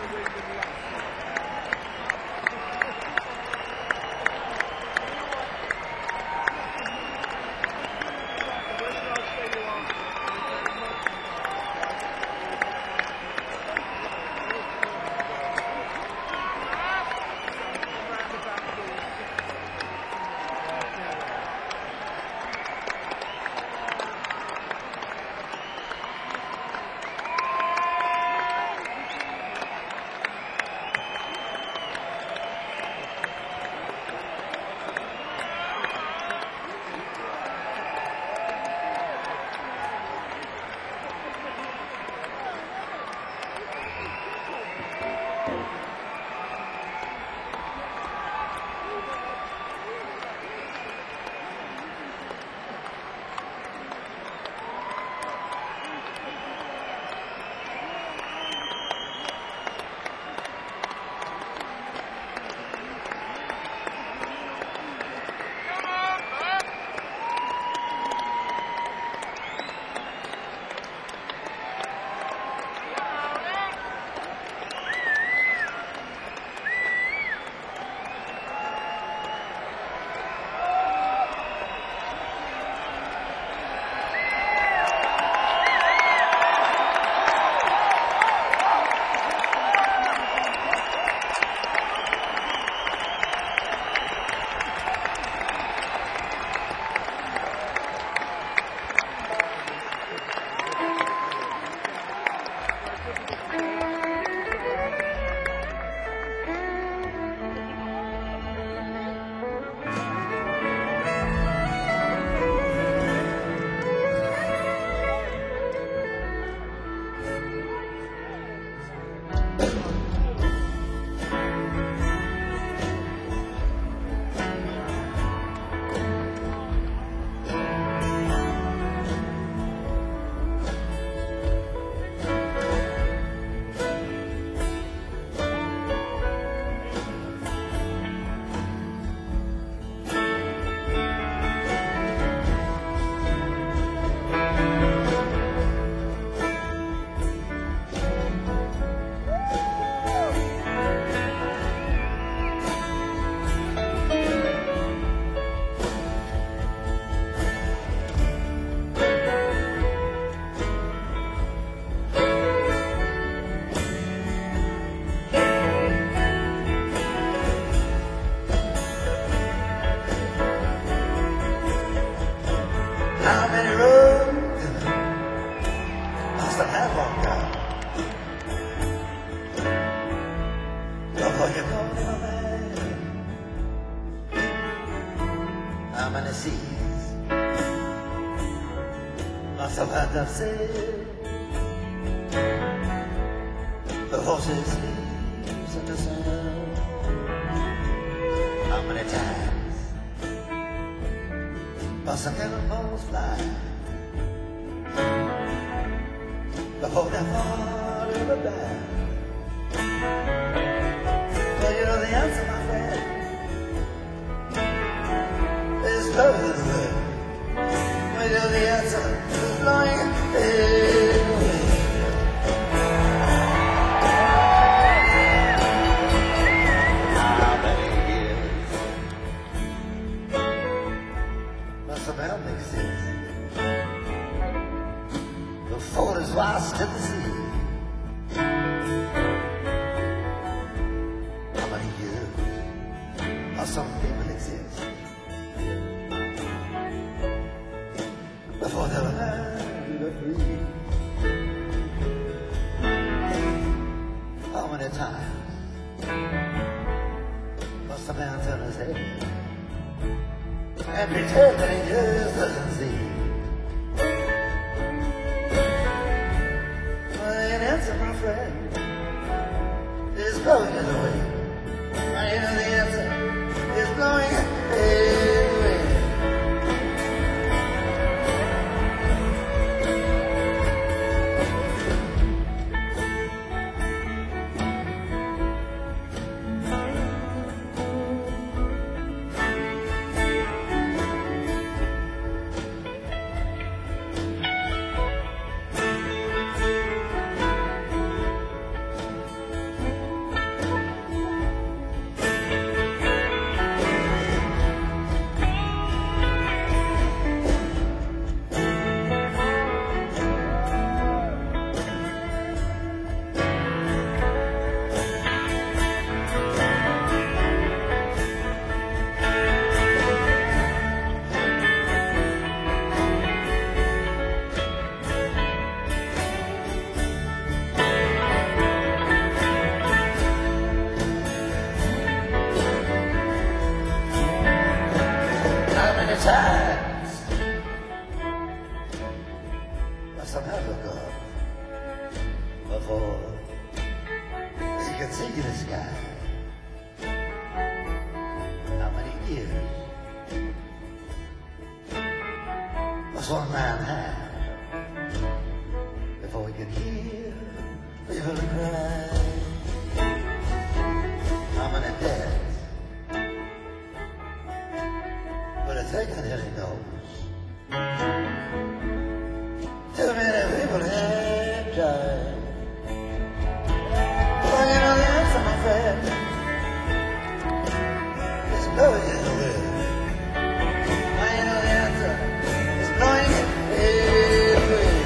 How many roads must I have walked down before you called me my man? How many seas must I have to sail before she sleeps in the sand? How many times must the cannonballs fly before they're far in the back? Well, you know the answer, my friend, is blowing away. Well, you know the answer is blowing away. How many years must a man make sense before his wife's to the sea? How many years must some people exist before they're learn to free? How many times must a man turn his head and pretend that he just doesn't see? Well, an answer, my friend, is blowing it away. I know the answer is blowing it away. can see the sky. How many years must one man have before he can hear people cry? How many deaths will it take until he knows? Too many people have died. Well, you know the answer, my friend, is blowing in the wind. Well, you know the answer is blowing in the wind.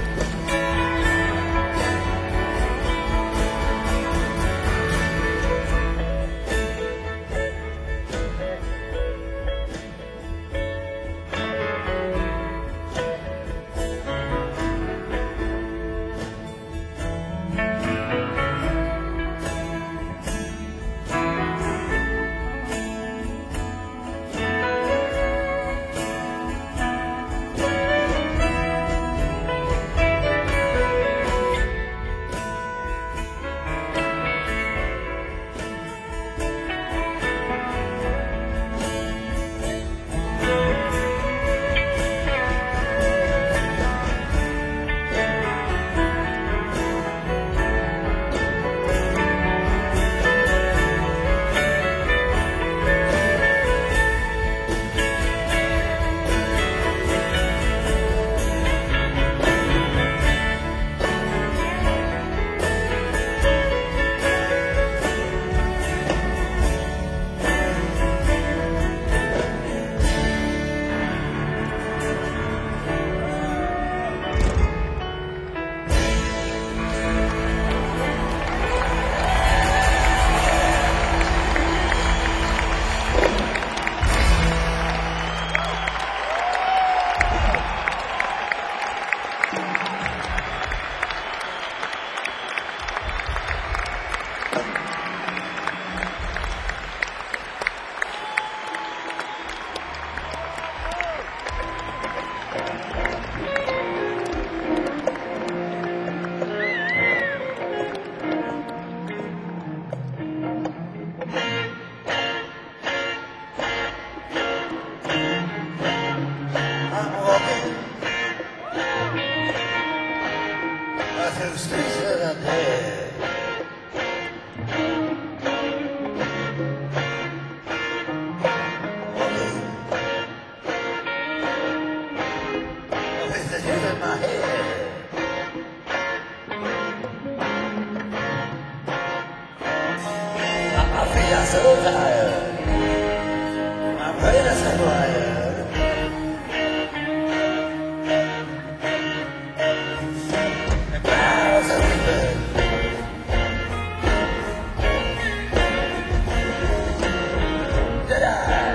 I'm so tired, my brain is so wired. The clouds are weeping. Did I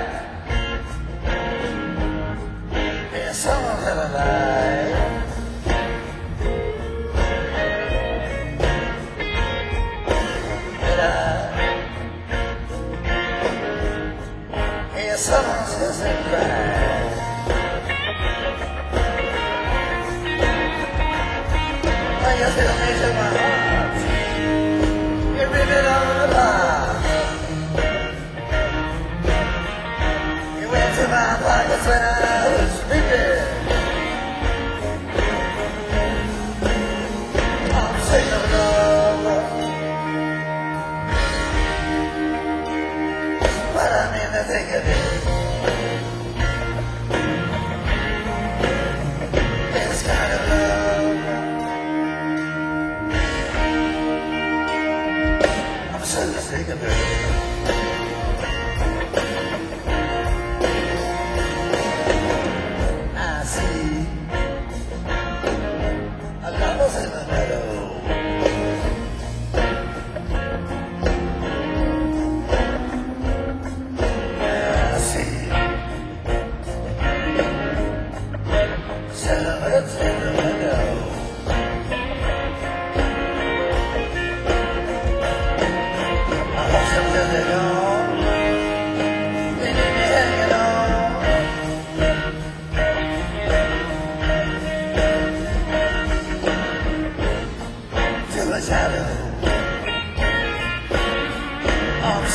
hear someone tell a lie? Did I someone says they cry? Oh, you feel me to my heart. You rip it all apart. You went to my pockets when I was sleeping. I'm sick of love, but I mean to think of it. Take a break. I see a lover's in the meadow. I see silhouettes in the window. Till they're gone.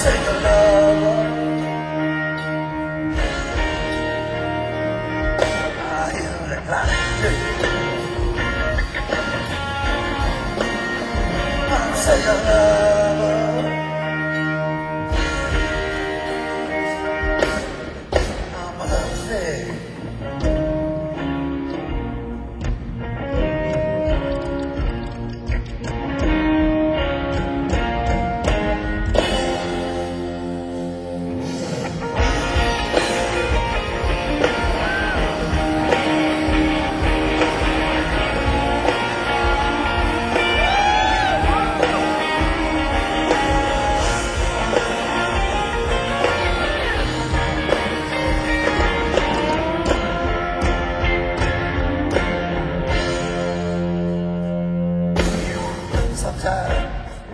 single lover. I hear the clock tick. I'm a single lover. I'm a lovesick. Sometimes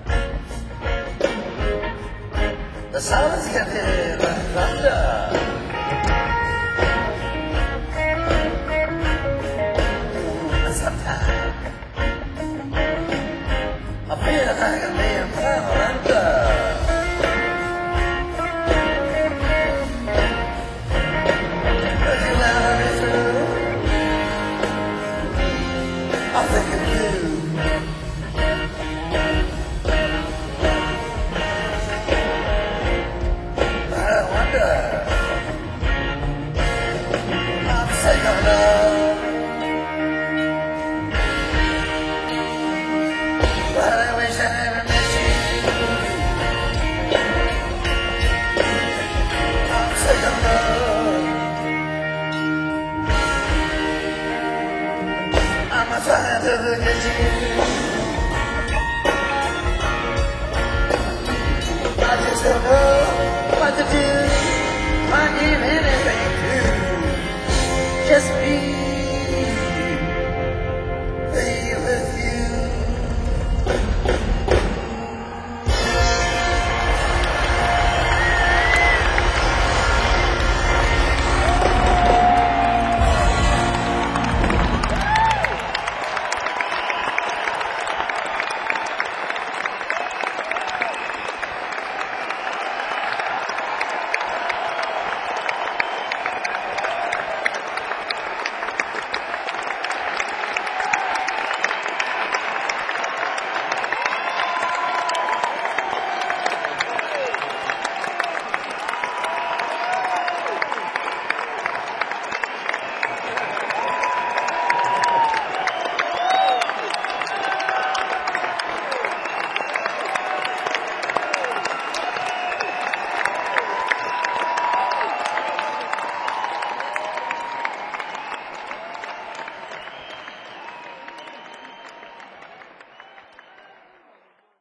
the silence can hit like thunder. And sometimes I feel like I'm